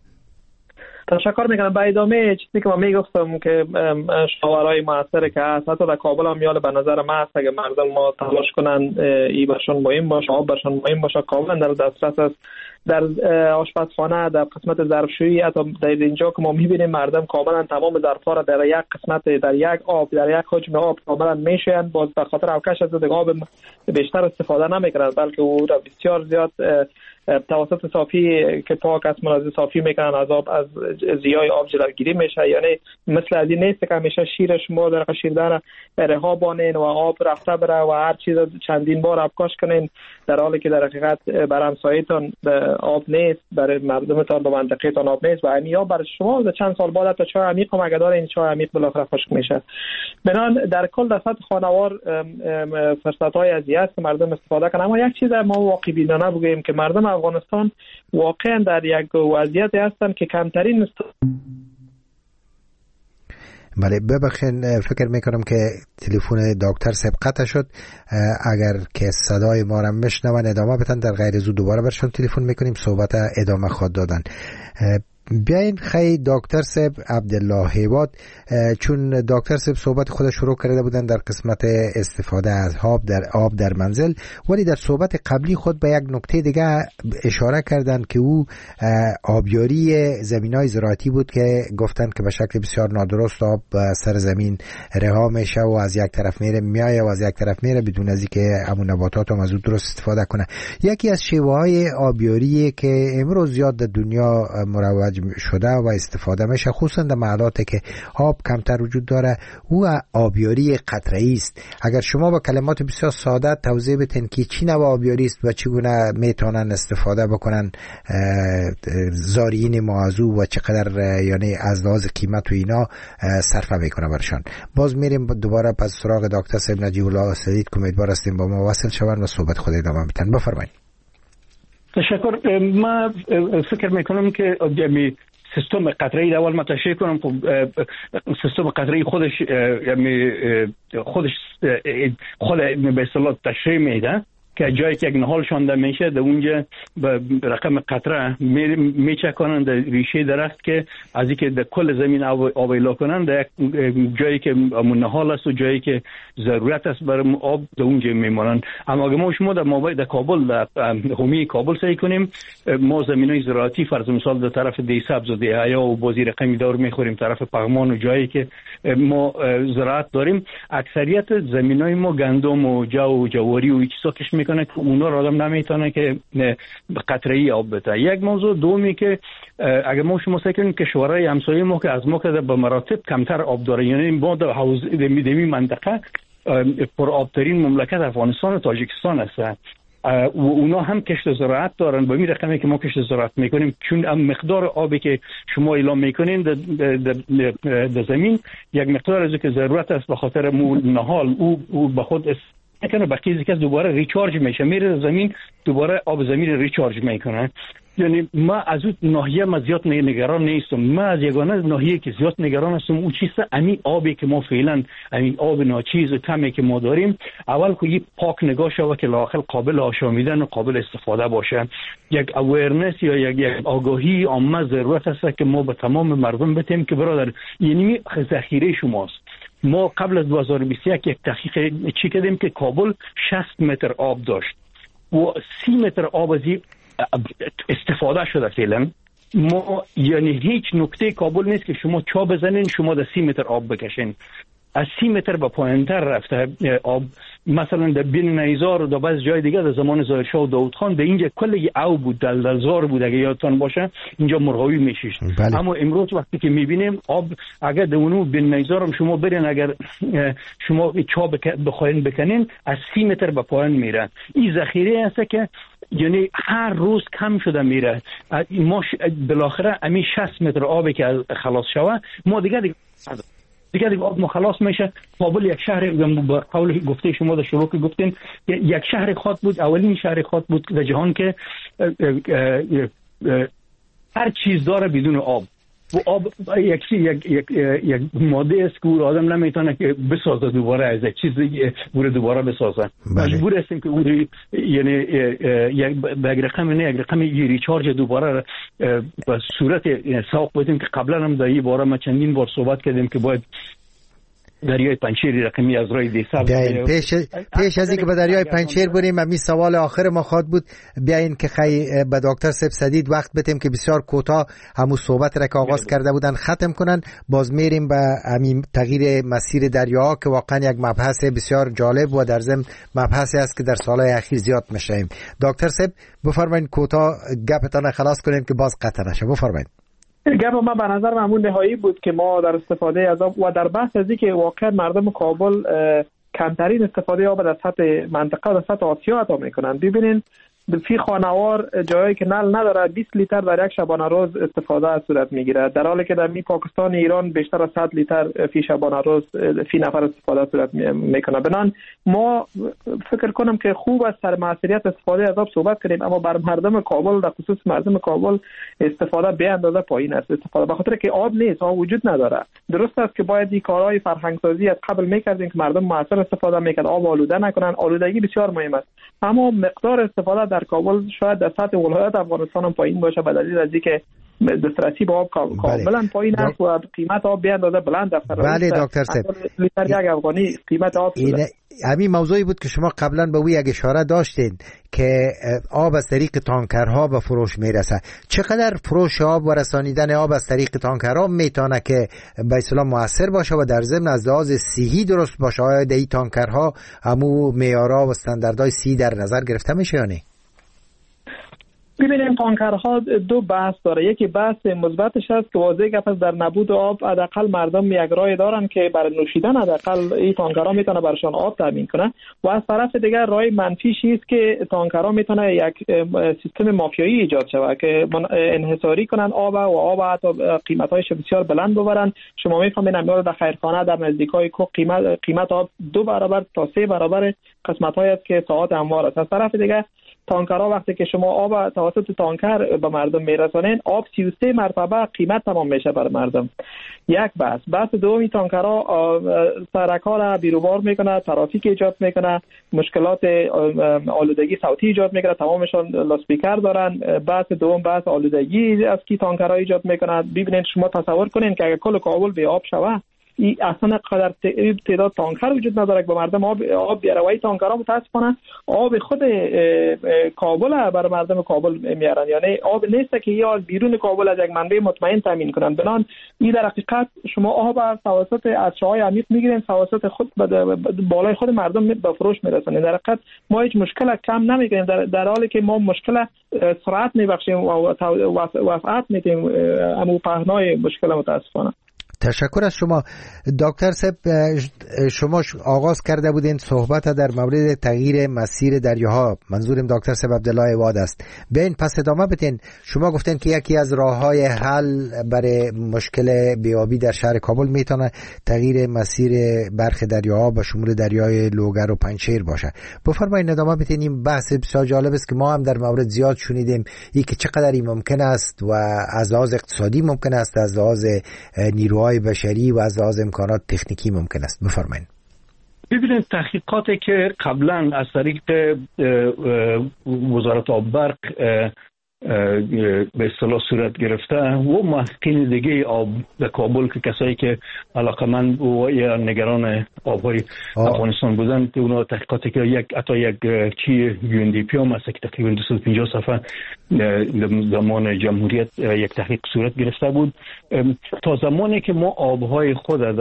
تشکر میکنم. به ادامه چیزی که من میگفتم که شاورهای موثر که هست، حتی در کابل هم میاله به نظر من هست اگه مردم ما تلاش کنن ای برشون مهم باشه، آب برشون مهم باشه، کاملا در دسترس است. در آشپزخانه، در قسمت ظرفشویی، حتی در اینجا که ما میبینیم مردم کاملا تمام ظرفا را در یک قسمت، در یک آب، در یک حجم آب کاملا میشوین. باز به خاطر اوکش از آب بیشتر استفاده نمیکنن، بلکه او را بسیار زیاد توسط صافی که پاک است ملاحظه صافی میکنن از آب، از زیای آب جلوگیری میشه. یعنی مثل از این نیست که همیشه شیر شما در شیردن رها بانین و آب رفته بره و هر چیز چندین بار آبکاش کنین، در حالی که در حقیقت برای همسایتان آب نیست، برای مردمتان به منطقهتان آب نیست و همین آب برای شما در چند سال بعد تا چای عمیق هم اگه داره این چای عمیق بالاخره خشک میشه. بنان در کل در سطح خانوار فرصت‌های از هست که مردم استفاده کنن. اما یک چیز ما واقعی بینانه بگوییم که مردم افغانستان واقعا در یک وضعیتی هستن که کمترین بله ببخشید، فکر میکنم که تلفن دکتر صاحب قطع شد. اگر که صدای ما را میشنون ادامه بدن، در غیر زود دوباره برشون تلفن میکنیم صحبت ادامه خواهد دادن. بیاین خیلی دکتر صاحب عبدالله هیواد، چون دکتر صاحب صحبت خود شروع کرده بودن در قسمت استفاده از آب در منزل، ولی در صحبت قبلی خود به یک نکته دیگه اشاره کردن که او آبیاری زمینای زراعتی بود که گفتن که به شکل بسیار نادرست آب سر زمین رها میشه و از یک طرف میره میایه و از یک طرف میره بدون از اینکه همون نباتات هم از اون درست استفاده کنه. یکی از شیوه‌های آبیاری که امروز زیاد در دنیا مروج شده و استفاده میشه، خصوصا در محلاتی که آب کمتر وجود داره، او آبیاری قطره‌ای است. اگر شما با کلمات بسیار ساده توضیح بدین که چی نوع آبیاری است و چگونه میتونن استفاده بکنن زارعین ما از او و چقدر یعنی از لحاظ قیمت و اینا صرفه میکنه برشان. باز میریم دوباره پس سراغ دکتر صاحب نجیب الله سدید که امیدوار هستیم با ما وصل شون و صحبت خود ادامه بدن. بفرمایید. تشکر. ما فکر میکنم که سیستم قطره‌ای اول ما تشریح کنم. خب سیستم قطره‌ای خودش خود به اصطلاح تشریح میده که جایی که یک نهال شانده میشه در اونجا به رقم قطره میچکنن در ریشه درخت که از اینکه در کل زمین آب ایلا کنن در جایی که نهال است و جایی که ضرورت است برای آب در اونجا میمانن. اما اگه ما شما در کابل در حومه کابل سعی کنیم ما زمینای زراعتی فرض مثال در طرف دی سبز و دی حیا و بازی رقمی دور میخوریم طرف پغمان و جایی که ما زراعت داریم اکثریت زمینای ما گندم و جو و جواری و چیزا کش کنه که اونا را آدم نمیتونه که قطره‌ای آب بده. یک موضوع دومی که اگر ما شما سعی کنیم کشورهای همسایه ما که از ما که به مراتب کمتر آب داره، یعنی ما در حوزه دمی منطقه پر آبترین مملکت افغانستان و تاجیکستان است و اونا هم کشت زراعت دارن به این رقمی که ما کشت زراعت میکنیم، چون مقدار آبی که شما اعلام میکنین در زمین یک مقدار از که ضرورت است به خاطر نهال او به خود میکنه بقیه که دوباره ریچارج میشه میره زمین دوباره آب زمین ریچارج میکنه. یعنی ما از اون ناحیه ما زیاد نگران نیستم. ما از یگانه ناحیه که زیاد نگران هستم اون چیزه امی آبی که ما فعلا امی آب ناچیز و کمی که ما داریم اول که پاک نگاه شوه که لااقل قابل آشامیدن و قابل استفاده باشه. یک اویرنس یا یک آگاهی عامه ضرورت است که ما به تمام مردم بتیم که برادر یعنی ذخیره شماست. ما قبل از 2021 یک تحقیق چی کردیم که کابل 60 متر آب داشت و 30 متر آب از استفاده شده فعلا. ما یعنی هیچ نکته کابل نیست که شما چا بزنین شما در 30 متر آب بکشین. از 30 متر به پایین‌تر رفته آب. مثلا در بین نیزار و در بعض جای دیگه در زمان ظاهرشاه و داود خان در اینجا کلی او بود دلدلزار بود اگه یادتان باشه اینجا مرغاوی میشیش. اما امروز وقتی که میبینیم آب اگر در اونو بین نیزار هم شما برین اگر شما چا بخواین بکنین از 30 متر به پایین میره. این ذخیره است که یعنی هر روز کم شده میره. ما بالاخره امی 60 متر آبی که خلاص شوه ما دیگه آب خلاص میشه. کابل یک شهر با قول گفته شما در شروع که گفتین یک شهر خاک بود، اولین شهر خاک بود در جهان که هر چیز داره بدون آب. و آب یک ماده است که آدم نمیتونه که بسازه دوباره از یک چیز دوباره بسازه. مجبور هستیم که یعنی یک رقم ریچارج دوباره به صورت ساق بدیم که قبلا هم در این باره ما چندین بار صحبت کردیم که باید دریای پنجشیر رقمی از رای دیساب پیش از اینکه به دریای پنجشیر بریم همین سوال آخر ما خواد بود بیاین که به دکتر سیب سدید وقت بدیم که بسیار کوتاه همون صحبت را که آغاز کرده بودن ختم کنن. باز میریم به همین تغییر مسیر دریاها که واقعا یک مبحث بسیار جالب و در ضمن مبحثی است که در سالهای اخیر زیاد میشنویم. دکتر سیب بفرمایید کوتاه گپتان خلاص کنیم که باز قطع نشه. بفرمایید. گپ ما به نظر معمول نهایی بود که ما در استفاده از آب و در بحث از اینکه واقعا مردم کابل کمترین استفاده آب در سطح منطقه و در سطح آسیا عطا میکنن. ببینین فی خانوار جایی که نل نداره 20 لیتر در یک شبانه روز استفاده صورت میگیره، در حالی که در پاکستان ایران بیشتر از 100 لیتر فی شبانه روز فی نفر استفاده صورت میکنه. بنان ما فکر کنم که خوب است سر مسئولیت استفاده از آب صحبت کنیم، اما بر مردم کابل در خصوص مردم کابل استفاده به اندازه پایین است. استفاده به خاطر که آب نیست، آب وجود نداره. درست است که باید این کارهای فرهنگ سازی از قبل میکردیم که مردم موثر استفاده میکرد، آب آلوده نکنن. آلودگی بسیار مهم است، اما مقدار استفاده در کابل شاید در سطح ولایت افغانستان هم پایین باشه به دلیل از اینکه دسترسی به آب کاملا پایین است و قیمت آب به اندازه بلند است. بله دکتر صاحب، لیتر یک افغانی قیمت آب شده. همین موضوعی بود که شما قبلا به وی یک اشاره داشتین که آب از طریق تانکرها به فروش میرسه. چقدر فروش آب و رسانیدن آب از طریق تانکرها میتونه که به اصطلاح موثر باشه و در ضمن از لحاظ صحی درست باشه؟ آیا در این تانکرها همو معیارها و استانداردهای صحی در نظر گرفته میشه یا نه؟ ببینیم تانکرها دو بحث داره. یکی بحث مثبتش است که واضح گپ است در نبود آب حداقل مردم یک راه دارن که برای نوشیدن حداقل این تانکرها میتونه برشان آب تامین کنه، و از طرف دیگر راه منفیش است که تانکرها میتونه یک سیستم مافیایی ایجاد شود که انحصاری کنن آب و آب حتی قیمتایش بسیار بلند ببرن. شما میفهمین امروز در خیرخانه در نزدیکای کوه قیمت آب 2 برابر تا 3 برابر قسمت‌های است که ساعات هموار است. از طرف دیگر تانکرها وقتی که شما آب توسط تانکر به مردم میرسانین، آب 33 مرتبه قیمت تمام میشه بر مردم. یک بحث دومی، تانکرها سرک‌ها را بیروبار میکنه، ترافیک ایجاد میکنه، مشکلات آلودگی صوتی ایجاد میکنه، تمامشان لاسپیکر دارن. بحث دوم بحث آلودگی از کی تانکرها ایجاد میکنه. ببینید شما تصور کنین که اگر کل کابل به آب شود، این اصلا قدر تعداد تانکر وجود نداره که به مردم آب بیاره. و این تانکرها متاسفانه آب خود کابل بر مردم کابل میارن، یعنی آب نیست که یا بیرون کابل از یک منبع مطمئن تامین کنن. بنان این در حقیقت شما آب توسط اشعاع عمیق میگیرین، توسط خود بالای خود مردم به فروش میرسونین. در حقیقت ما هیچ مشکل کم نمیگیریم، در حالی که ما مشکل سرعت میبخشیم و وسعت میدیم امو پهنای مشکل. متاسفانه. تشکر از شما دکتر صاحب. شما آغاز کرده بودین صحبت در مورد تغییر مسیر دریاها، منظورم دکتر صاحب عبدالله عواد است. بیاین پس ادامه بدین. شما گفتین که یکی از راههای حل برای مشکل بیابی در شهر کابل میتونه تغییر مسیر برخی دریاها به شمول دریای لوگر و پنجشیر باشه. بفرمایید ادامه بدین. این بحث بسیار جالب است که ما هم در مورد زیاد شنیدیم، این که چقدر این ممکن است و از لحاظ اقتصادی ممکن است، از لحاظ نیروهای بشری و از لحاظ امکانات تکنیکی ممکن است. بفرمایید. ببینید تحقیقاتی که قبلا از طریق وزارت آب برق به اصطلاح صورت گرفته و محققین دیگه آب در کابل که کسایی که علاقمند و یا نگران آبهای افغانستان بودن، اونا تحقیقاتی که یک UNDP هم است که تقریبا 250 صفحه زمان جمهوریت یک تحقیق صورت گرفته بود. تا زمانی که ما آبهای خود در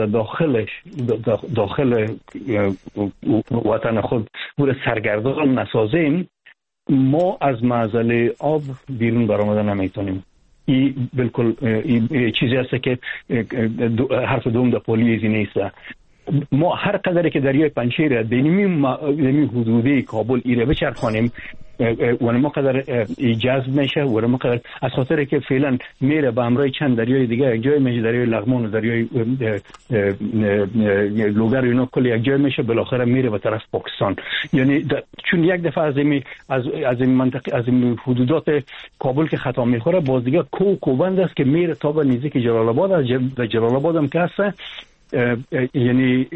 داخل وطن خود بود سرگردان نسازیم، ما از معضله آب بیرون برآمده نمیتونیم. این بالکل چیزی هست که حرف دوم در پولیزی نیست. ما هر قدری که دریای پنجشیر دینمی حدودی کابل ایره بچرخانیم و ما قدر جذب میشه و ما قدر از خاطر که فعلا میره به همراه چند دریای دیگه، یک جای میشه دریای لغمان و دریای لوگر، اینا کل یک جای میشه، بالاخره میره به طرف پاکستان. یعنی چون یک دفعه از این منطقه، از این حدودات کابل که خطا میخوره، باز دیگه کوبند است که میره تا به نزدیک جلال آباد. از جلال آباد هم که هست، یعنی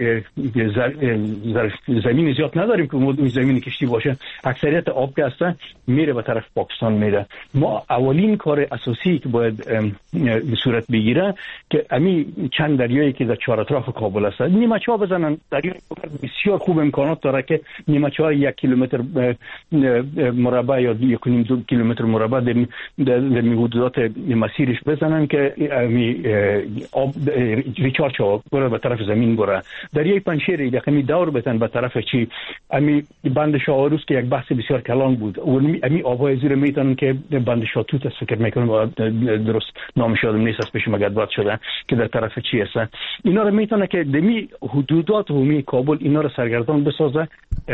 زمین زیاد نداریم که زمین کشتی باشه، اکثریت آب که هست میره به طرف پاکستان میره. ما اولین کار اساسی که باید به صورت بگیره که امی چند دریایی که در چهار اطراف کابل هست نیمچه ها بزنن. دریای بسیار خوب امکانات داره که نیمچه ها 1 کیلومتر مربع یا 1.5 کیلومتر مربع در حدودات مسیرش بزنن که امی آب ریچارج ها به طرف زمین بره. دریای پنجشیر یکمی دور بزن به طرف چی امی بند شاهروز که یک بحث بسیار کلان بود و امی آبهای زیر میتونن که بند شاتوت است، فکر میکنم درست نامش یادم نیست، از پیش مقدمات شده که در طرف چی هست. اینا رو میتونه که دمی حدودات عمومی کابل اینا رو سرگردان بسازه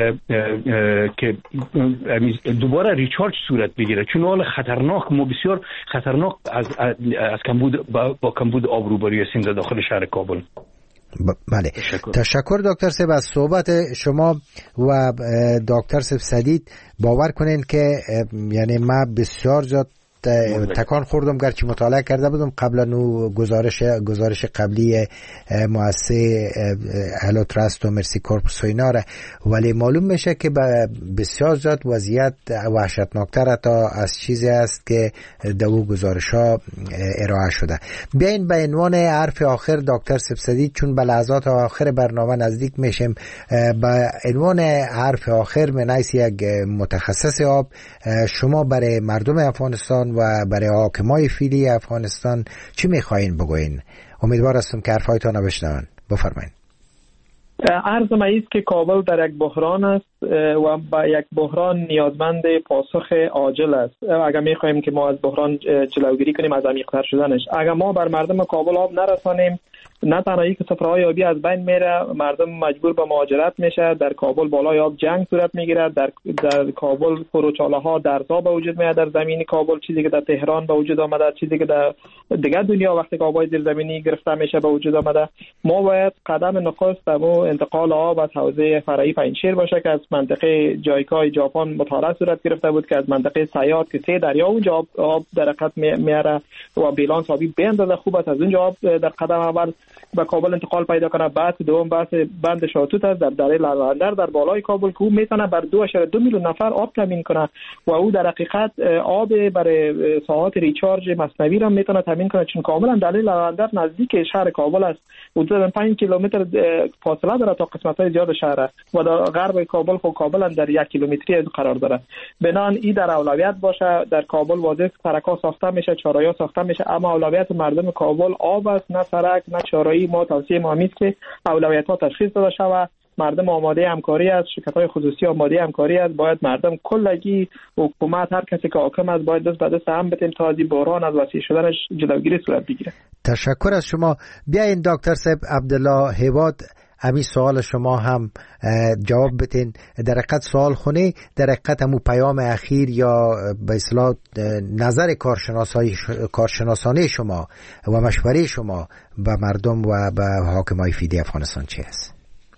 که دوباره ریچارج صورت بگیره، چون حال خطرناک، ما بسیار خطرناک از کمبود با کمبود آب روبروی هستیم در داخل شهر کابل. بله، تشکر دکتر صاحب از صحبت شما و دکتر صاحب سدید. باور کنین که یعنی ما بسیار زیاد تکان خوردم، گرچه مطالعه کرده بودم قبلا و گزارش قبلی مؤسسه هلو تراست و مرسی کورپس و اینا را، ولی معلوم میشه که بسیار زیاد وضعیت وحشتناکتر تا از چیزی است که دو گزارش ها ارائه شده. بیاین به عنوان حرف آخر دکتر سبسدی، چون به لحظات آخر برنامه نزدیک میشیم، به عنوان حرف آخر منایس یک متخصص آب، شما برای مردم افغانستان و برای حاکمای فعلی افغانستان چی میخواین بگوین؟ امیدوار هستم که حرفایتان رو بشنون. بفرمایید. عرض ما است که کابل در یک بحران است و با یک بحران نیازمند پاسخ عاجل است. اگر میخواهیم که ما از بحران جلوگیری کنیم از عمیق‌تر شدنش، اگر ما بر مردم کابل آب نرسانیم، نه تنها که سفرهای آبی از بین میره، مردم مجبور به مهاجرت میشه. در کابل بالای آب جنگ صورت میگیره. در کابل فروچاله ها درزا به وجود میاد در زمین کابل، چیزی که در تهران به وجود آمده، چیزی که در دیگر دنیا وقتی که آبای زیرزمینی گرفته میشه به وجود آمده. ما باید قدم نخست و انتقال آب از حوزه فرعی پنجشیر باشه که از منطقه جایکای ژاپن مطالعه صورت گرفته بود که از منطقه سیاد که 3 دریا اونجا آب در حقیقت میاره و بیلانس آبی به اندازه خوب است، از اونجا آب در قدم اول به کابل انتقال پیدا کنه. بحث دوم بحث بند شاتوت است در دره لالندر در بالای کابل که او میتونه بر 2.2 میلیون نفر آب تامین کنه و او در حقیقت آب برای ساعات ریچارج مصنوعی را میتونه تامین کنه، چون کاملا دره لالندر نزدیک شهر کابل است، حدود 5 کیلومتر فاصله داره تا قسمت‌های زیاد شهر و در غرب کابل خود کابل در 1 کیلومتری از قرار داره. بنان این در اولویت باشه. در کابل واضح سرک‌ها ساخته میشه، چهارراهی ساخته میشه، اما اولویت مردم کابل آب است، نه سرک نه چهارراهی. ما توصیه ما است که اولویت‌ها تشخیص داده شود. مردم آماده همکاری است، شرکت‌های خصوصی آماده همکاری است. باید مردم کلگی حکومت هر کسی که حاکم است باید دست به دست هم بتیم تا از بحران از وسیع شدنش جلوگیری صورت بگیره. تشکر از شما. بیاین دکتر صاحب عبدالله هیواد امی سوال شما هم جواب بتین. در حقیقت سوال خونه در حقیقت همون پیام اخیر یا به اصطلاح نظر کارشناسانه شما و مشوره شما به مردم و به حاکمای فعلی افغانستان چی است؟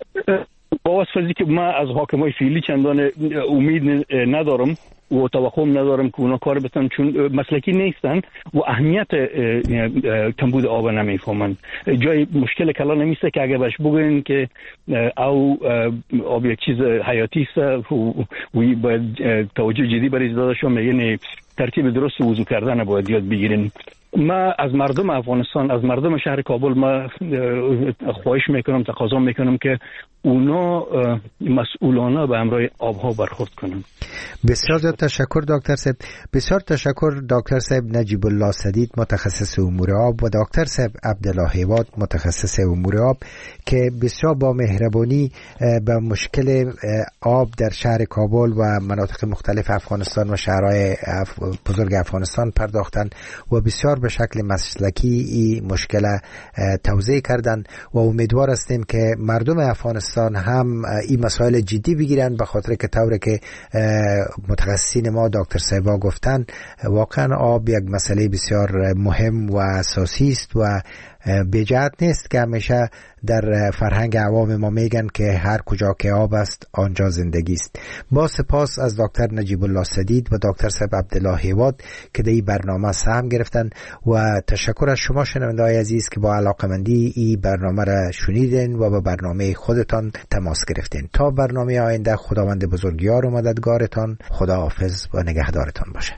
با واسه که من از حاکمای فعلی چندان امید ندارم و توقع ندارم که اونا کار بتن، چون مسلکی نیستن و اهمیت کمبود آب نمیفهمن. جای مشکل کلا نمیسته که اگه بهش بگوین که او آب یک چیز حیاتی است و باید توجه جدی برای داده شو، میگن ترتیب درست وضو کردن باید یاد بگیرین. ما از مردم افغانستان، از مردم شهر کابل ما خواهش میکنم، تقاضا میکنم که اونا مسئولانه به امرای آبها برخورد کنن. بسیار تشکر دکتر صاحب. بسیار تشکر دکتر صاحب نجیب الله سدید متخصص امور آب و دکتر صاحب عبدالله هیواد متخصص امور آب که بسیار با مهربانی به مشکل آب در شهر کابل و مناطق مختلف افغانستان و شهرهای بزرگ افغانستان پرداختن و بسیار به شکل مسلکی این مشکل توضیح کردن و امیدوار هستیم که مردم افغانستان هم این مسائل جدی بگیرن، به خاطر که طوری که متخصصین ما دکتر صاحبا گفتن واقعا آب یک مسئله بسیار مهم و اساسی است و بی‌جهت نیست که همیشه در فرهنگ عوام ما میگن که هر کجا که آب است آنجا زندگی است. با سپاس از دکتر نجیب الله سدید و دکتر صاحب عبدالله هیواد که در این برنامه سهم گرفتن و تشکر از شما شنونده‌های عزیز که با علاقمندی این برنامه را شنیدین و با برنامه خودتان تماس گرفتین. تا برنامه آینده خداوند بزرگیار و مددگارتان خداحافظ و نگهدارتان باشه.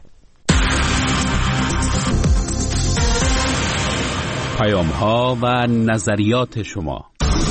پیام‌ها و نظریات شما.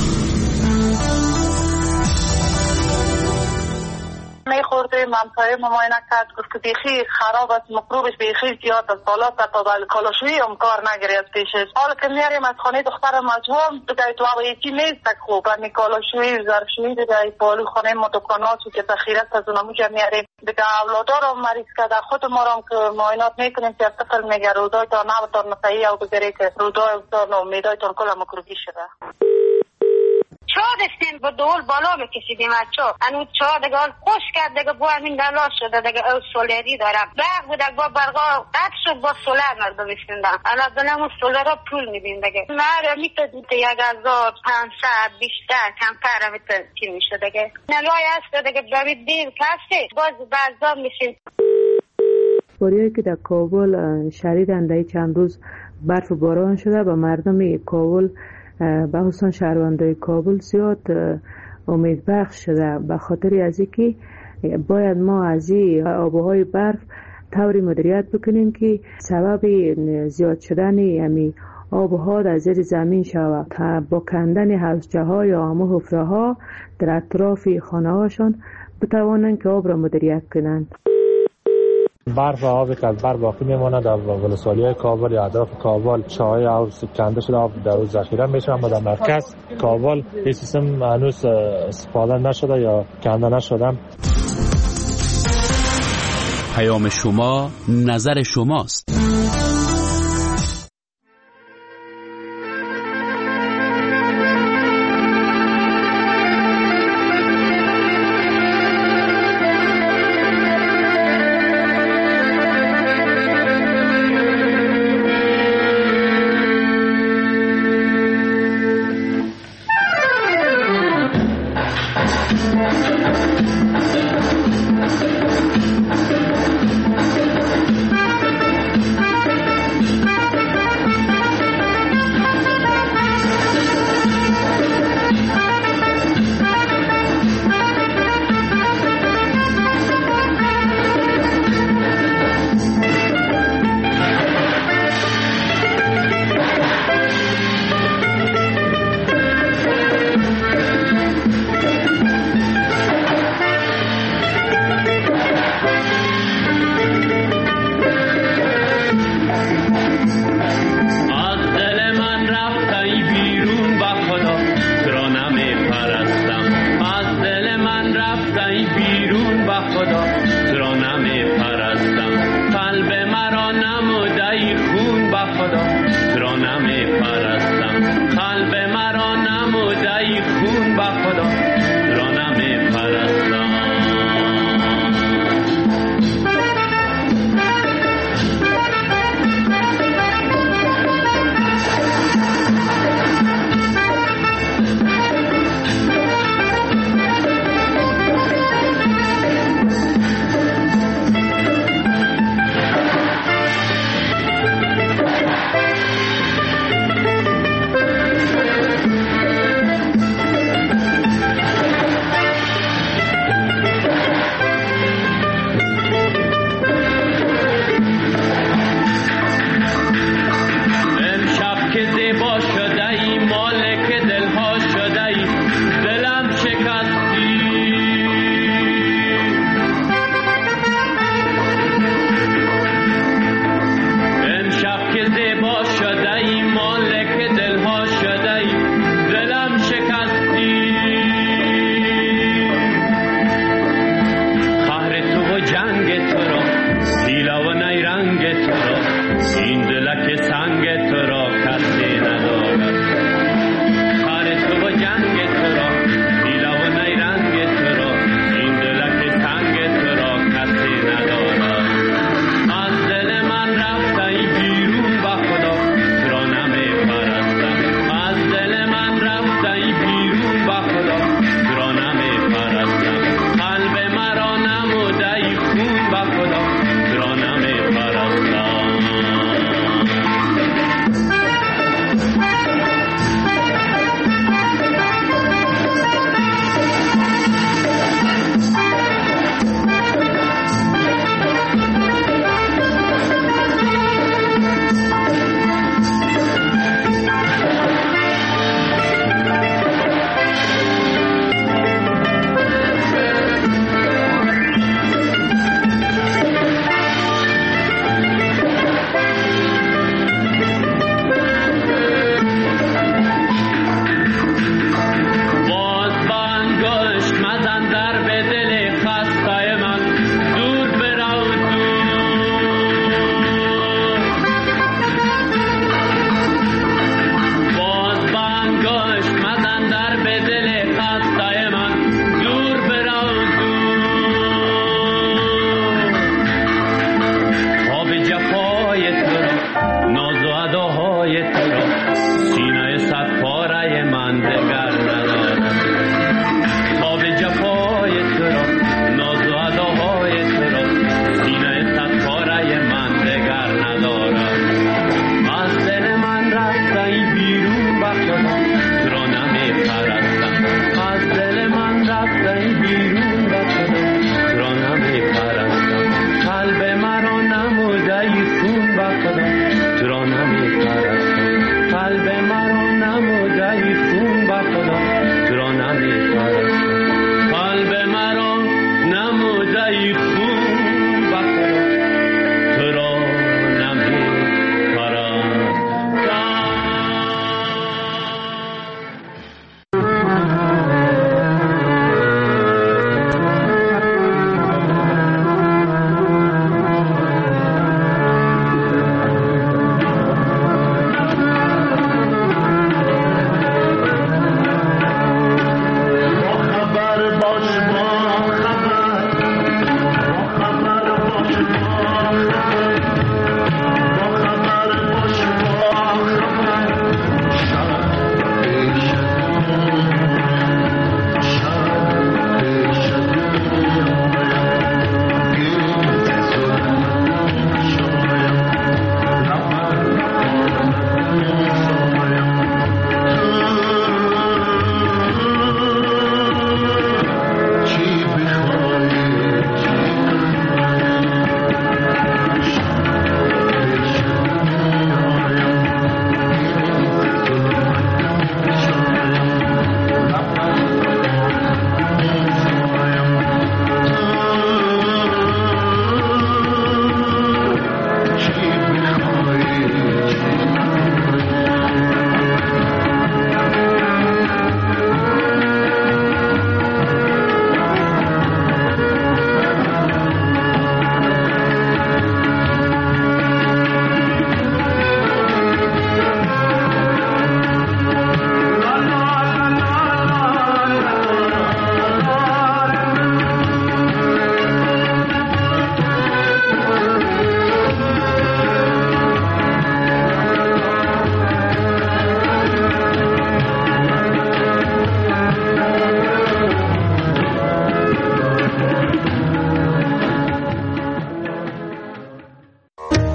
میخورده منطقه مماینه کرد، گفت که بیخی خراب است، مکروبش بیخی زیاد است، بالا تا کالاشویی هم کار نگیری از پیشش. حالا که میاریم از خانه دختر مجهول دیگه تو یکی نیست خوب، همین کالاشویی ظرفشویی دیگه بالو خانه ما دکاناتو که ذخیره از اونموجا میاریم دیگه. اولادا رو مریض کرده، خود ما رو که معاینات میکنیم که افتقل میگه رودایتان نبتان مسایی او بگیری که رودایتان و میدایتان کل مکروبی شده. چا دستیم با دول بالا بکشیدیم از چا انو چا دیگه خوش کرد دیگه با همین دلا شده دیگه او سولری دارم برق بود با برقا قد شد با سولر مردم بسیندن انا دلم و سولر را پول میدین دیگه مره میتونید 1500 بیشتر کمتر میتونید چی میشه دیگه نلای هست دیگه برید دیر کسی باز بعضا میشین. باریایی که در کابل شدیداً در چند روز برف و باران شده و مردم کابل به خصوص شهروندان کابل زیاد امید بخش شده، به خاطر از اینکه باید ما از این آبهای برف طوری مدیریت بکنیم که سبب زیاد شدن همین آبها در زیر زمین شود تا با کندن حوضچه ها یا همه حفره ها در اطراف خانه هاشون بتوانند که آب را مدیریت کنند. برف و آبی که از برف باقی میماند در ولسوالی کابل یا اطراف کابل چاهای آب کنده شده آب در روز ذخیره میشه، اما در مرکز کابل این سیستم هنوز استفاده نشده یا کنده نشده. پیام شما نظر شماست.